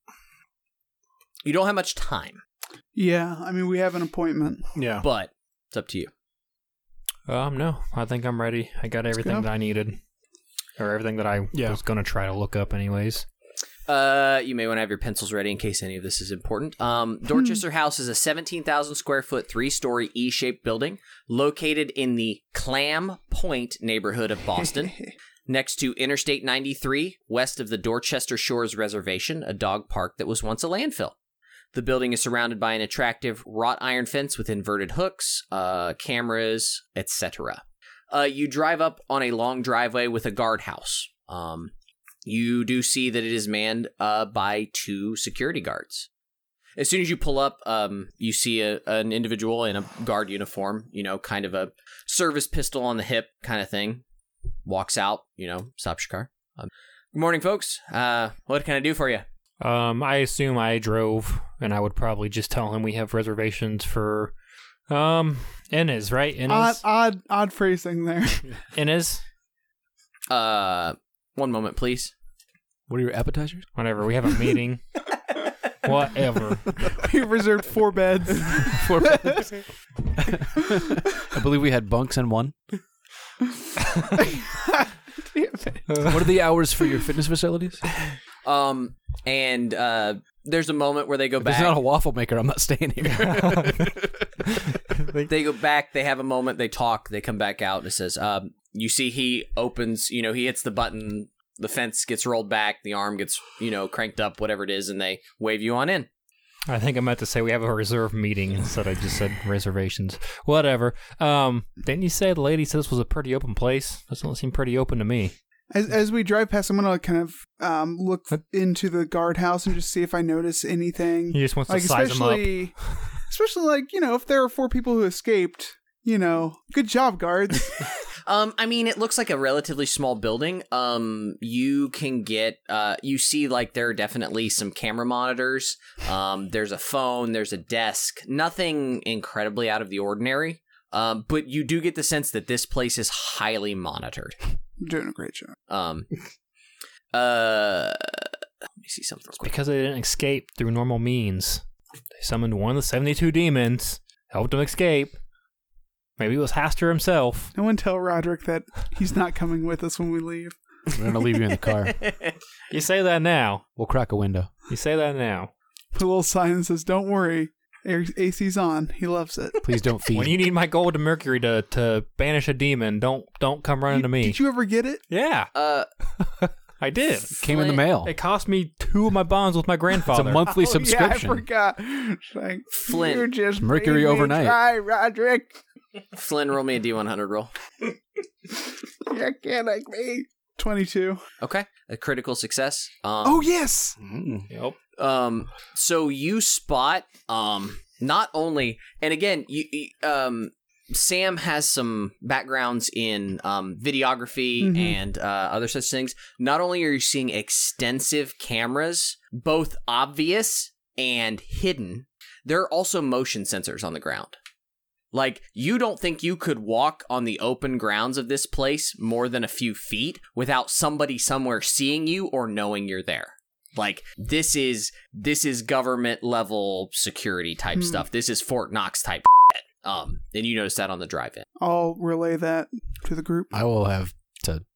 You don't have much time, Yeah, I mean, we have an appointment. Yeah. but it's up to you. Um, no, I think I'm ready. I got everything go. that I needed, or everything that I Yeah. was gonna try to look up, anyways. Uh, you may want to have your pencils ready in case any of this is important. Um, Dorchester House is a seventeen thousand square foot, three-story E-shaped building located in the Clam Point neighborhood of Boston, next to Interstate ninety-three, west of the Dorchester Shores Reservation, a dog park that was once a landfill. The building is surrounded by an attractive wrought iron fence with inverted hooks, uh, cameras, et cetera. Uh, you drive up on a long driveway with a guardhouse. Um, you do see that it is manned uh, by two security guards. As soon as you pull up, um, you see a, an individual in a guard uniform, you know, kind of a service pistol on the hip kind of thing. Walks out, you know, stops your car. Um, good morning, folks. Uh, what can I do for you? Um, I assume I drove, and I would probably just tell him we have reservations for, um, Inez, right? Odd, Inez? odd, odd phrasing there. Inez? Uh, one moment, please. What are your appetizers? Whatever, we have a meeting. Whatever. We reserved four beds. Four beds. I believe we had bunks in one. What are the hours for your fitness facilities? Um, and uh, there's a moment where they go If back. it's not a waffle maker, I'm not staying here. They go back, they have a moment, they talk, they come back out, and it says, um, you see he opens, you know, he hits the button, the fence gets rolled back, the arm gets, you know, cranked up, whatever it is, and they wave you on in. I think I meant to say we have a reserve meeting instead I just said reservations. Whatever. Um, didn't you say the lady said this was a pretty open place? Doesn't seem pretty open to me. As as we drive past, I'm gonna kind of um, look into the guardhouse and just see if I notice anything. He just wants Like to size them up. especially, especially like you know, if there are four people who escaped, you know, good job, guards. Um, I mean, it looks like a relatively small building. Um, you can get, uh, you see like there are definitely some camera monitors. Um, there's a phone, there's a desk, nothing incredibly out of the ordinary. Um, but you do get the sense that this place is highly monitored. You're doing a great job. Um, uh, let me see something real quick. Because they didn't escape through normal means. They summoned one of the seventy-two demons, helped him escape. Maybe it was Haster himself. No one tell Roderick that he's not coming with us when we leave. We're going to leave you in the car. You say that now. We'll crack a window. You say that now. Put a little sign that says, "Don't worry, A C's on. He loves it." Please don't feed. When you need my gold to Mercury to, to banish a demon, don't don't come running to me. Did you ever get it? Yeah, Uh, I did. Came in the mail. It cost me two of my bonds with my It's grandfather. a monthly Oh, subscription. Yeah, I forgot. It's like, Flint. You just Mercury made me overnight. Try, Roderick. Flynn, roll me a D one hundred roll. You can't like me. Twenty-two. Okay, a critical success. Um, Oh yes. Mm. Yep. Um, so you spot, um, not only, and again, you, you um, Sam has some backgrounds in um, videography Mhm. and uh, other such things. Not only are you seeing extensive cameras, both obvious and hidden, there are also motion sensors on the ground. Like, you don't think you could walk on the open grounds of this place more than a few feet without somebody somewhere seeing you or knowing you're there. Like, this is this is government level security type Hmm. stuff. This is Fort Knox type shit. Um, and you notice that on the drive-in. I'll relay that to the group. I will have to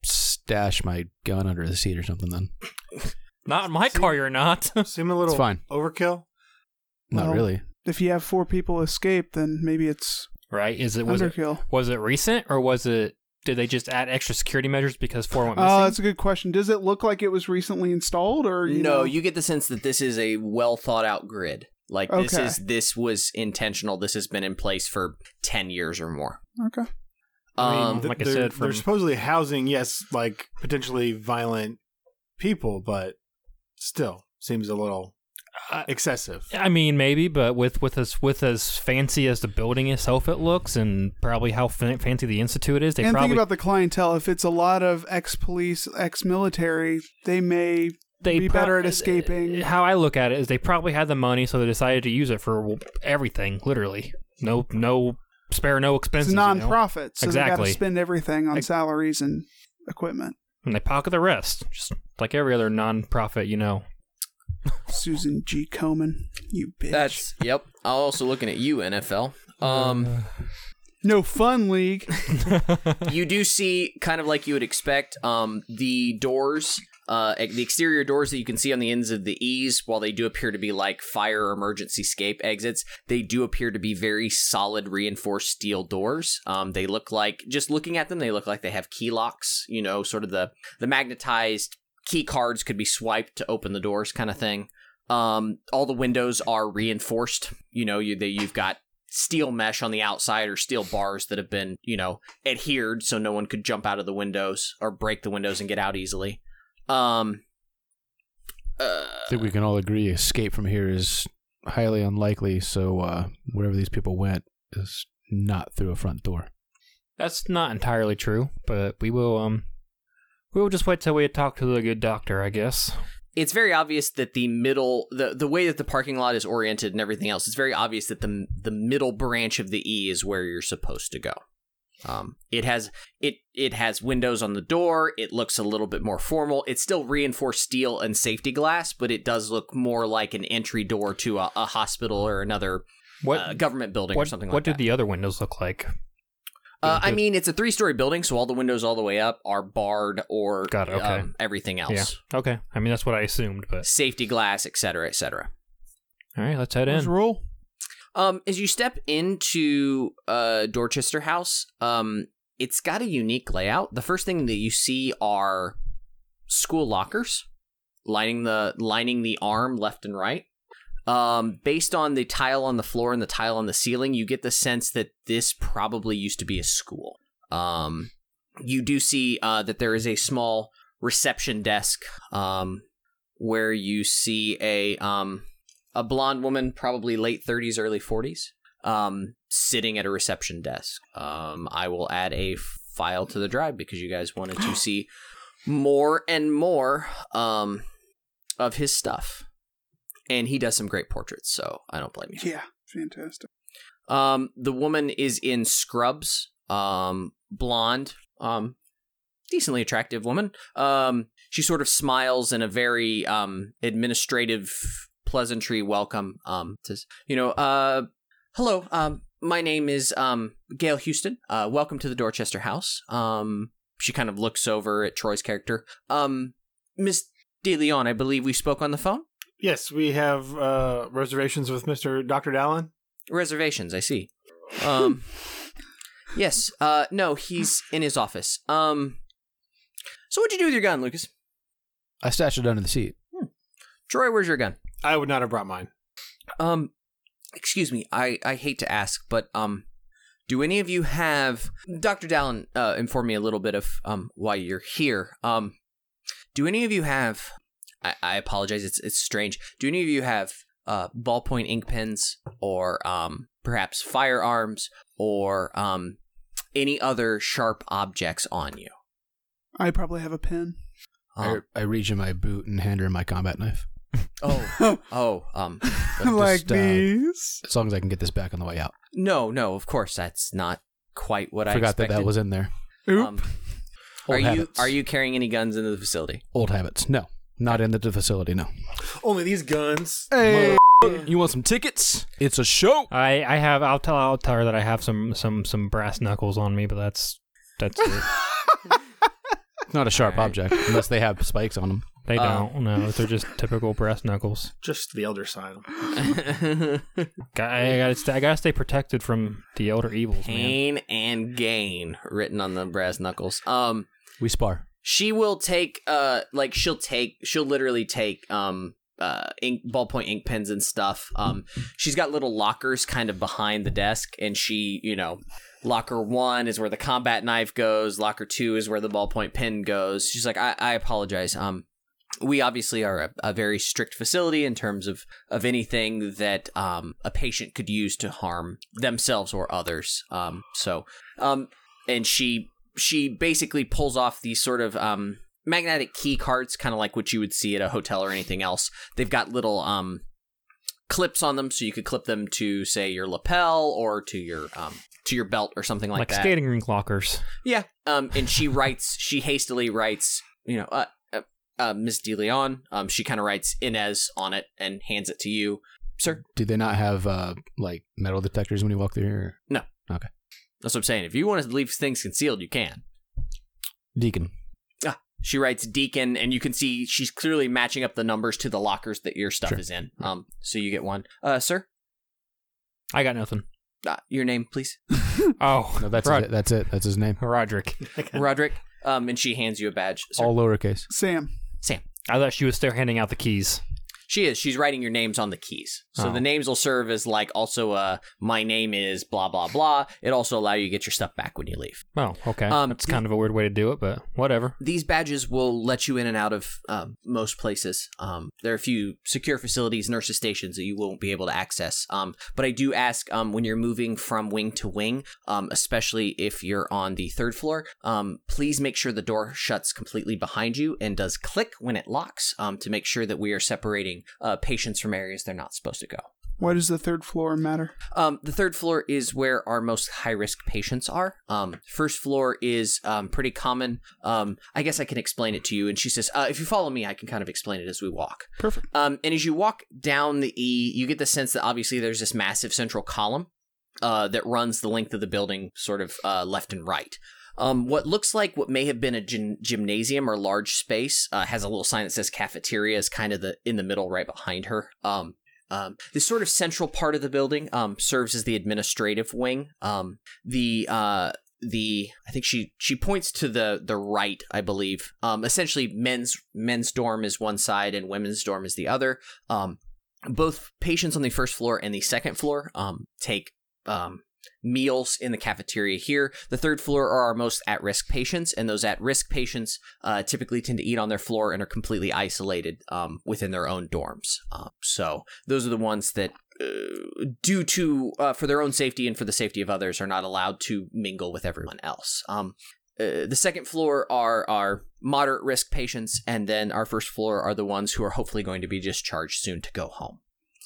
stash my gun under the seat or something then. Not in my car, you're not. Seem a little It's fine. overkill. Not Well, really. If you have four people escape, then maybe it's Right? Is it was it underkill. was it recent or was it? Did they just add extra security measures because four went missing? Oh, that's a good question. Does it look like it was recently installed, or you no, know? you get the sense that this is a well thought out grid. Like this Okay. is this was intentional. This has been in place for ten years or more. Okay. I mean, Um, th- like I they're, said, from- they're supposedly housing, yes, like potentially violent people, but still seems a little Uh, excessive. I mean, maybe, but with with as with as fancy as the building itself it looks, and probably how fa- fancy the institute is, they and probably think about the clientele. If it's a lot of ex-police, ex-military, they may they be pro- better at escaping. How I look at it is, they probably had the money, so they decided to use it for everything. Literally, no no spare, no It's expenses. a you know? non-profit, so they got Exactly. to spend everything on Ex- salaries and equipment. And they pocket the rest, just like every other non-profit, you know. Susan G. Komen, you bitch. That's yep. I'm also looking at you, N F L. Um, no fun league. you do see kind of like you would expect. Um, the doors, uh, the exterior doors that you can see on the ends of the E's, while they do appear to be like fire or emergency escape exits, they do appear to be very solid, reinforced steel doors. Um, they look like, just looking at them, they look like they have key locks. You know, sort of the the magnetized key cards could be swiped to open the doors, kind of thing. Um, all the windows are reinforced. You know, you they, you've got steel mesh on the outside or steel bars that have been, you know, adhered so no one could jump out of the windows or break the windows and get out easily. Um, uh, I think we can all agree escape from here is highly unlikely, so uh, wherever these people went is not through a front door. That's not entirely true, but we will um we will just wait till we talk to the good doctor, I guess. it's very obvious that the middle, the the way that the parking lot is oriented and everything else, it's very obvious that the the middle branch of the E is where you're supposed to go. Um, it has it it has windows on the door. It looks a little bit more formal. It's still reinforced steel and safety glass, but it does look more like an entry door to a, a hospital or another What uh, government building what, or something what like did that. the other windows look like? Uh, I mean, it's a three-story building, so all the windows all the way up are barred or Got it, okay. um, everything else. Yeah. Okay. I mean, that's what I assumed, but Safety glass, et cetera, et cetera. all right, let's head Let's in. roll. Um, as you step into uh, Dorchester House, um, it's got a unique layout. The first thing that you see are school lockers lining the lining the arm left and right. Um, based on the tile on the floor and the tile on the ceiling, you get the sense that this probably used to be a school. Um, you do see uh, that there is a small reception desk um, where you see a um, a blonde woman, probably late thirties, early forties, um, sitting at a reception desk. Um, I will add a file to the drive because you guys wanted to see more and more um, of his stuff. And he does some great portraits, so I don't blame you. Yeah, fantastic. Um, the woman is in scrubs, um, blonde, um, decently attractive woman. Um, she sort of smiles in a very um, administrative pleasantry welcome. Um, says, you know, uh, hello, um, my name is um, Gail Houston. Uh, welcome to the Dorchester House. Um, she kind of looks over at Troy's character. Um, Miss DeLeon, I believe we spoke on the phone. Yes, we have uh, reservations with Mister Doctor Dallin. Reservations, I see. Um, yes. Uh, no, he's in his office. Um, so what'd you do with your gun, Lucas? I stashed it under the seat. Troy, where's your gun? I would not have brought mine. Um, excuse me. I, I hate to ask, but um, do any of you have Doctor Dallin uh, informed me a little bit of um why you're here. Um, do any of you have? I, I apologize. It's it's strange. Do any of you have uh ballpoint ink pens or um perhaps firearms or um any other sharp objects on you? I probably have a pen. Um, I, I reach in my boot and hand her my combat knife. oh oh um like Just, uh, these. As long as I can get this back on the way out. no no of course that's not quite what I Forgot that expected. that was in there. Oop. Um, Old are you habits. are you carrying any guns into the facility? Old habits. No. Not in the facility, no. Only these guns. Hey. You want some tickets? It's a show. I, I have. I'll tell. I'll tell her that I have some some some brass knuckles on me, but that's that's it. Not a sharp All right. object, unless they have spikes on them. They Um, don't. No, they're just typical brass knuckles. Just the elder side. Got- I gotta, stay, I gotta stay protected from the elder evils, man. Pain and gain written on the brass knuckles. Um, We spar. she will take, uh, like she'll take, she'll literally take, um, uh, ink, ballpoint ink pens and stuff. Um, she's got little lockers kind of behind the desk, and she, you know, locker one is where the combat knife goes. Locker two is where the ballpoint pen goes. She's like, I, I apologize. Um, we obviously are a, a very strict facility in terms of, of anything that um, a patient could use to harm themselves or others. Um, so, um, and she she basically pulls off these sort of um, magnetic key cards, kind of like what you would see at a hotel or anything else. They've got little um, clips on them, so you could clip them to, say, your lapel or to your um, to your belt or something like, Like that. skating rink lockers. Yeah. Um, and she writes, she hastily writes, you know, uh, uh, uh Miss DeLeon. Um, she kind of writes Inez on it and hands it to you, sir. Do they not have uh like metal detectors when you walk through here? No. Okay. That's what I'm saying. If you want to leave things concealed, you can. Deacon. Ah, she writes Deacon, and you can see she's clearly matching up the numbers to the lockers that your stuff Sure. is in. Um, so you get one. Uh, sir, I got nothing. uh, your name, please. Oh, No, that's Rod- it. That's it. That's his name. Roderick. Roderick. Um, and she hands you a badge. Sir. All lowercase. Sam. Sam. I thought she was still handing out the keys. She is. She's writing your names on the keys. So Oh. the names will serve as like also uh my name is blah blah blah. It also allow you to get your stuff back when you leave. Oh, okay. Um, That's kind of a weird way to do it, but whatever. These badges will let you in and out of um, most places. Um, there are a few secure facilities, nurses stations that you won't be able to access. Um, but I do ask um, when you're moving from wing to wing, um, especially if you're on the third floor, um, please make sure the door shuts completely behind you and does click when it locks um, to make sure that we are separating uh, patients from areas they're not supposed to go. Why does the third floor matter? Um, the third floor is where our most high-risk patients are. Um, first floor is um, pretty common. Um, I guess I can explain it to you. And she says, uh, if you follow me, I can kind of explain it as we walk. Perfect. Um, and as you walk down the E, you get the sense that obviously there's this massive central column uh, that runs the length of the building sort of uh, left and right. Um, what looks like what may have been a gym- gymnasium or large space uh, has a little sign that says cafeteria is kind of the in the middle right behind her. Um, Um, this sort of central part of the building um, serves as the administrative wing. Um, the uh, the I think she she points to the the right, I believe. Um, essentially, men's men's dorm is one side and women's dorm is the other. Um, both patients on the first floor and the second floor um, take um, meals in the cafeteria here. The third floor are our most at-risk patients, and those at-risk patients uh, typically tend to eat on their floor and are completely isolated um, within their own dorms. Um, so those are the ones that, uh, due to, uh, for their own safety and for the safety of others, are not allowed to mingle with everyone else. Um, uh, the second floor are our moderate risk patients, and then our first floor are the ones who are hopefully going to be discharged soon to go home.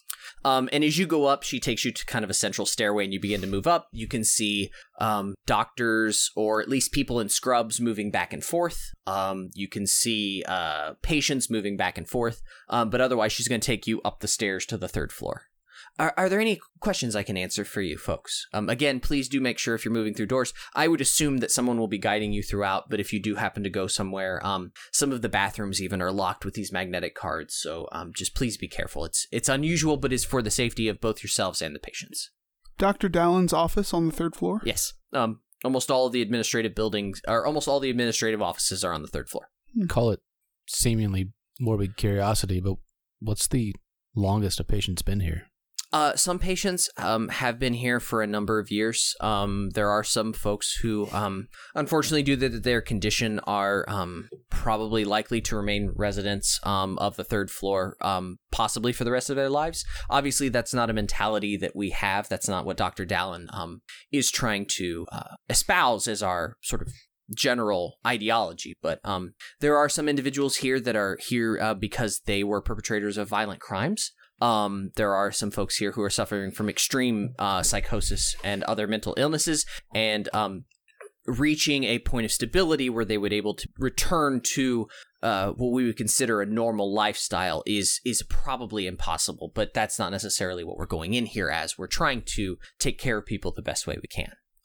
Um, and as you go up, she takes you to kind of a central stairway and you begin to move up. You can see um, doctors or at least people in scrubs moving back and forth. Um, you can see uh, patients moving back and forth. Um, but otherwise, she's going to take you up the stairs to the third floor. Are, are there any questions I can answer for you folks? Um, again, please do make sure if you're moving through doors. I would assume that someone will be guiding you throughout, but if you do happen to go somewhere, um, some of the bathrooms even are locked with these magnetic cards, so um, just please be careful. It's it's unusual, but is for the safety of both yourselves and the patients. Doctor Dallon's office on the third floor? Yes. Um, almost all of the administrative buildings, or almost all the administrative offices are on the third floor. Call it seemingly morbid curiosity, but what's the longest a patient's been here? Uh, some patients um, have been here for a number of years. Um, there are some folks who, um, unfortunately, due to their condition, are um, probably likely to remain residents um, of the third floor, um, possibly for the rest of their lives. Obviously, that's not a mentality that we have. That's not what Doctor Dallon um, is trying to uh, espouse as our sort of general ideology. But um, there are some individuals here that are here uh, because they were perpetrators of violent crimes. Um, there are some folks here who are suffering from extreme uh, psychosis and other mental illnesses, and um, reaching a point of stability where they would able to return to uh, what we would consider a normal lifestyle is is probably impossible. But that's not necessarily what we're going in here as. We're trying to take care of people the best way we can.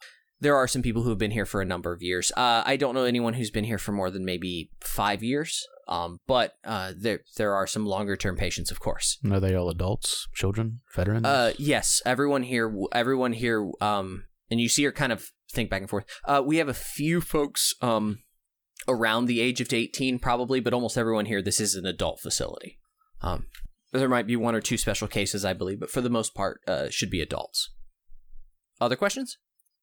there are some people who have been here for a number of years. Uh, I don't know anyone who's been here for more than maybe five years, um, but uh, there there are some longer term patients, of course. Are they all adults, children, veterans? Uh, yes, everyone here, everyone here, um, and you see her kind of think back and forth. Uh, we have a few folks um, around the age of eighteen, probably, but almost everyone here, this is an adult facility. Um, there might be one or two special cases, I believe, but for the most part, uh, should be adults. Other questions?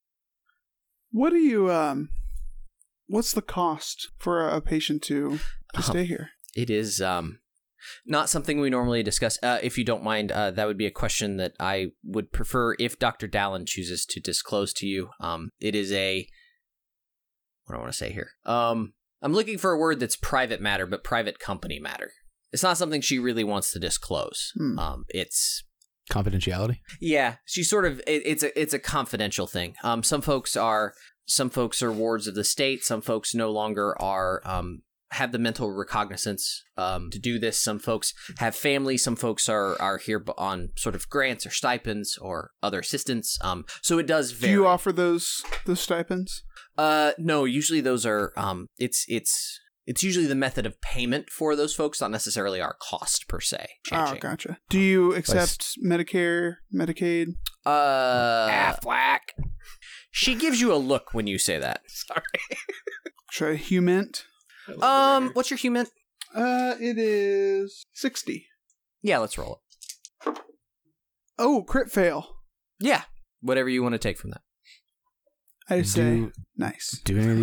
What do you um what's the cost for a patient to to Uh, stay here? It is um not something we normally discuss. Uh, if you don't mind, uh, that would be a question that I would prefer if Doctor Dallin chooses to disclose to you. Um, it is a what do I want to say here? Um, I'm looking for a word that's private matter, but private company matter. It's not something she really wants to disclose. Hmm. Um, it's Confidentiality? Yeah, she sort of it, it's a it's a confidential thing. Um, some folks are some folks are wards of the state. Some folks no longer are um have the mental recognizance um to do this. Some folks have family. Some folks are are here on sort of grants or stipends or other assistance. Um, so it does Do vary. you offer those those stipends? Uh, no, usually those are um it's it's. It's usually the method of payment for those folks, not necessarily our cost per se. Oh, Changing. gotcha. Do you accept Medicare, Medicaid? Uh, Aflac. she gives you a look when you say that. Sorry. Should I humint? Um, what's your human? Uh, it is sixty. Yeah, let's roll it. Oh, crit fail. Yeah, whatever you want to take from that. I just say Do- nice. Do any of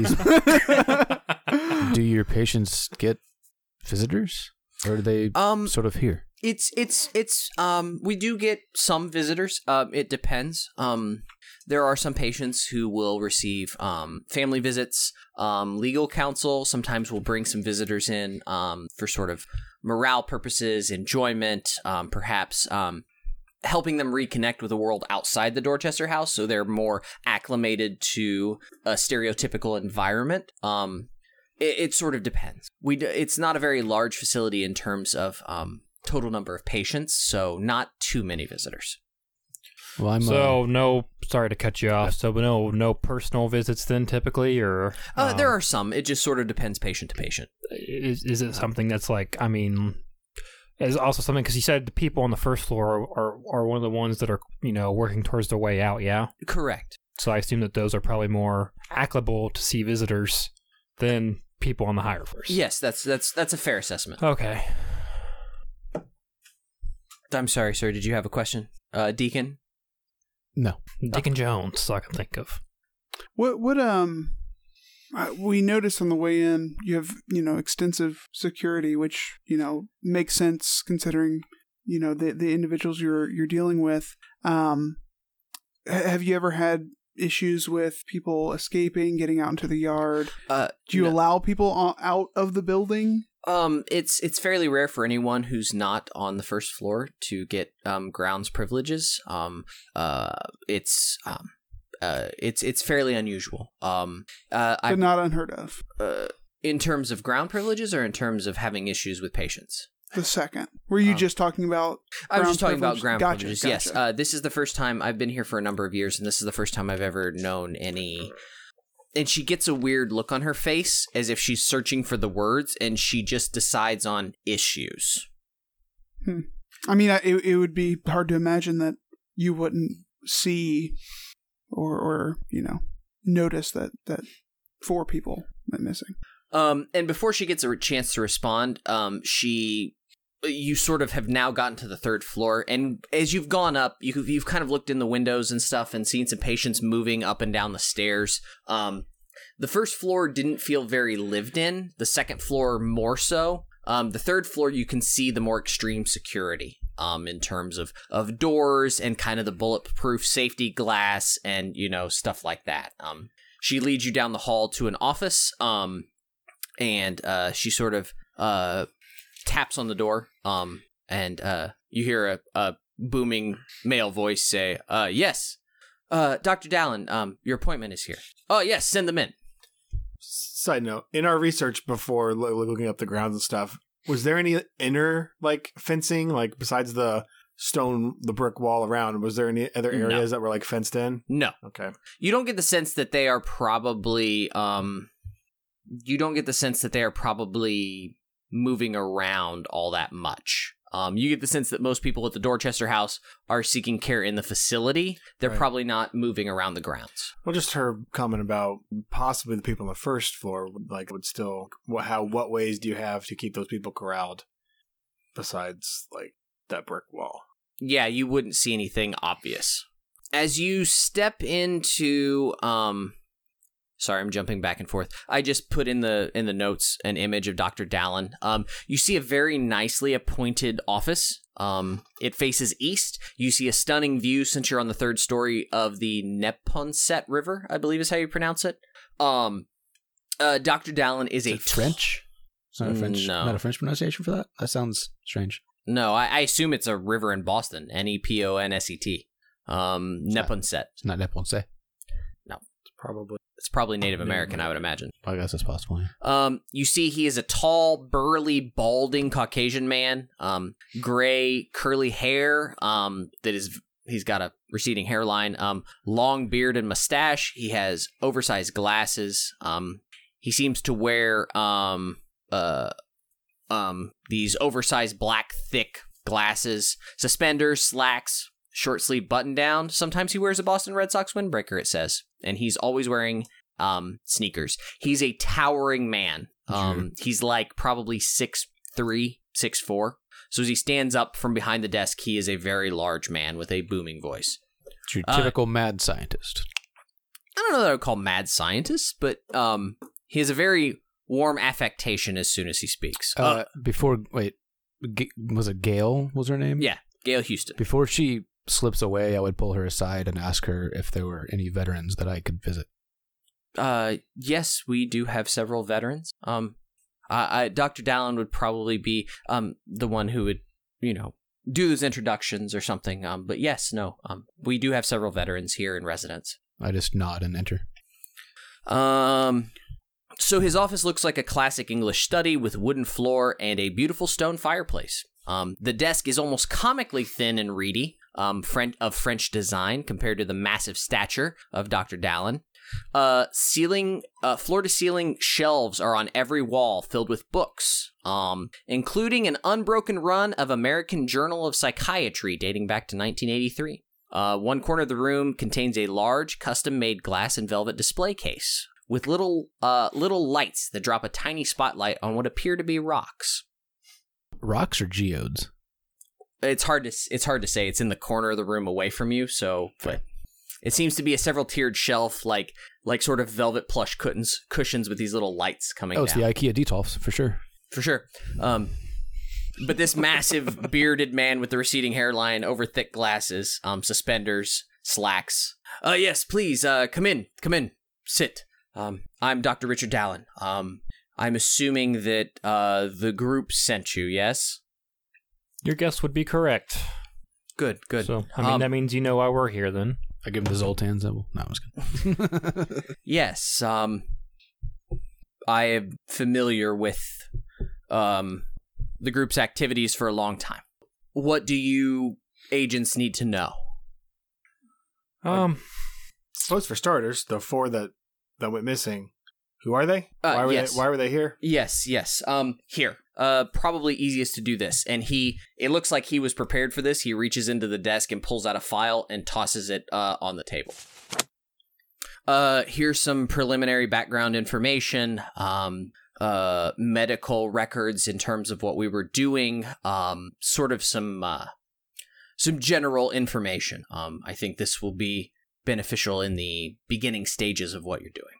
these? Do your patients get visitors, or are they Um, sort of here? It's it's it's um we do get some visitors. Um, it depends. Um, there are some patients who will receive um family visits, um legal counsel. Sometimes we'll bring some visitors in um for sort of morale purposes, enjoyment, um perhaps um helping them reconnect with the world outside the Dorchester house, so they're more acclimated to a stereotypical environment. Um, it, it sort of depends. We d- it's not a very large facility in terms of um total number of patients, so not too many visitors. Well, I'm So uh, no, sorry to cut you off. So no, no personal visits then typically, or Uh, um, there are some. It just sort of depends patient to patient. is is it something that's like, I mean, is also something because you said the people on the first floor are, are are one of the ones that are, you know, working towards their way out. Yeah. Correct. So I assume that those are probably more applicable to see visitors than people on the higher floors. Yes, that's that's that's a fair assessment. Okay. I'm sorry, sir. Did you have a question, uh, Deacon? no. Deacon Jones, so I can think of. What what um uh, we noticed on the way in you have, you know, extensive security, which, you know, makes sense considering, you know, the the individuals you're you're dealing with. Um ha- have you ever had issues with people escaping, getting out into the yard? Uh, Do you no. allow people o- out of the building? Um, it's it's fairly rare for anyone who's not on the first floor to get um grounds privileges. Um, uh, it's um, uh, it's it's fairly unusual. Um, uh, I But not unheard of. uh, in terms of ground privileges or in terms of having issues with patients. The second. Were you Um, just talking about I was ground just talking about privilege? ground Gotcha, privileges. gotcha. Yes, uh, this is the first time I've been here for a number of years, and this is the first time I've ever known any. And she gets a weird look on her face as if she's searching for the words, and she just decides on issues. I mean, I- it it would be hard to imagine that you wouldn't see or or you know notice that that four people went missing. Um, and before she gets a chance to respond, um, she, you sort of have now gotten to the third floor, and as you've gone up, you, you've kind of looked in the windows and stuff and seen some patients moving up and down the stairs. Um, the first floor didn't feel very lived in. The second floor more so. Um, the third floor, you can see the more extreme security. Um, in terms of of doors and kind of the bulletproof safety glass and, you know, stuff like that. Um, she leads you down the hall to an office. Um. And uh, she sort of uh, taps on the door, um, and uh, you hear a, a booming male voice say, uh, yes, uh, Doctor Dallin, um, your appointment is here. Oh, yes, send them in. Side note: in our research before lo- looking up the grounds and stuff, was there any inner like fencing, like besides the stone, the brick wall around. Was there any other areas No. that were like fenced in? No. Okay. You don't get the sense that they are probably um you don't get the sense that they are probably moving around all that much. Um, you get the sense that most people at the Dorchester house are seeking care in the facility. They're Right. probably not moving around the grounds. Well, just her comment about possibly the people on the first floor, like, would still, what, how, what ways do you have to keep those people corralled besides, like, that brick wall? Yeah, you wouldn't see anything obvious. As you step into um sorry, I'm jumping back and forth. I just put in the in the notes an image of Doctor Dallin. Um you see a very nicely appointed office. Um it faces east. You see a stunning view since you're on the third story of the Neponset River, I believe is how you pronounce it. Um uh Doctor Dallin is, Is a it French? It's not a French, No. not a French pronunciation for that? That sounds strange. No, I, I assume it's a river in Boston. N E P O N S E T. Um Neponset. It's not Neponset. Probably. It's probably Native American, I would imagine. I guess it's possible. Yeah. Um, you see, he is a tall, burly, balding Caucasian man. Um, gray, curly hair. Um, that is, he's got a receding hairline. Um, long beard and mustache. He has oversized glasses. Um, he seems to wear um, uh, um, these oversized black, thick glasses, suspenders, slacks, short sleeve button down. Sometimes he wears a Boston Red Sox windbreaker, it says. And he's always wearing um, sneakers. He's a towering man. Um, he's like probably six three, six four. So as he stands up from behind the desk, he is a very large man with a booming voice. It's your Uh, typical mad scientist. I don't know that I would call mad scientist, but um, he has a very warm affectation as soon as he speaks. Uh, before, wait, G- was it Gail was her name? yeah, Gail Houston. Before she slips away, I would pull her aside and ask her if there were any veterans that I could visit. Uh, yes, we do have several veterans. Um, I, I, Doctor Dallin would probably be um the one who would, you know, do those introductions or something. Um, but yes, no, um, we do have several veterans here in residence. I just nod and enter. Um, so his office looks like a classic English study with wooden floor and a beautiful stone fireplace. Um, the desk is almost comically thin and reedy, um, French, of French design compared to the massive stature of Doctor Dallin. Uh, ceiling, uh, floor-to-ceiling shelves are on every wall filled with books, um, including an unbroken run of American Journal of Psychiatry dating back to nineteen eighty-three. Uh, one corner of the room contains a large, custom-made glass and velvet display case with little, uh, little lights that drop a tiny spotlight on what appear to be rocks. Rocks or geodes? It's hard to it's hard to say. It's in the corner of the room away from you, so but it seems to be a several tiered shelf, like like sort of velvet plush cushions cushions with these little lights coming Oh, it's down. the IKEA Detolfs, for sure. For sure. Um, but this massive bearded man with the receding hairline, over thick glasses, um, suspenders, slacks. Uh, yes, please, uh, come in, come in, sit. Um, I'm Doctor Richard Dallin. Um, I'm assuming that uh the group sent you. Yes. Your guess would be correct. Good, good. So, I mean, Um, that means you know why we're here then. I give him the Zoltan symbol. No, I'm just kidding. Yes, um, I am familiar with um, the group's activities for a long time. What do you agents need to know? Um, Suppose for starters, the four that, that went missing, who are they? Uh, why were yes. they? Why were they here? Yes, yes. Um, here. Uh, probably easiest to do this. And he, it looks like he was prepared for this. He reaches into the desk and pulls out a file and tosses it uh, on the table. Uh, here's some preliminary background information. Um, uh, medical records in terms of what we were doing. Um, sort of some, uh, some general information. Um, I think this will be beneficial in the beginning stages of what you're doing.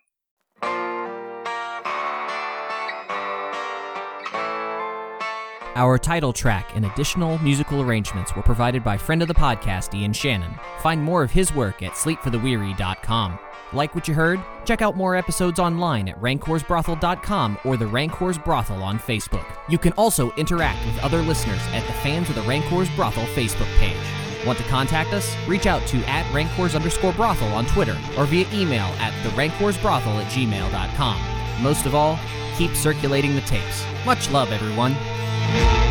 Our title track and additional musical arrangements were provided by friend of the podcast, Ian Shannon. Find more of his work at sleep for the weary dot com. Like what you heard? Check out more episodes online at rancors brothel dot com or the Rancors Brothel on Facebook. You can also interact with other listeners at the Fans of the Rancors Brothel Facebook page. Want to contact us? Reach out to at rancors underscore brothel on Twitter or via email at the rancors brothel at gmail dot com. Most of all, keep circulating the tapes. Much love, everyone.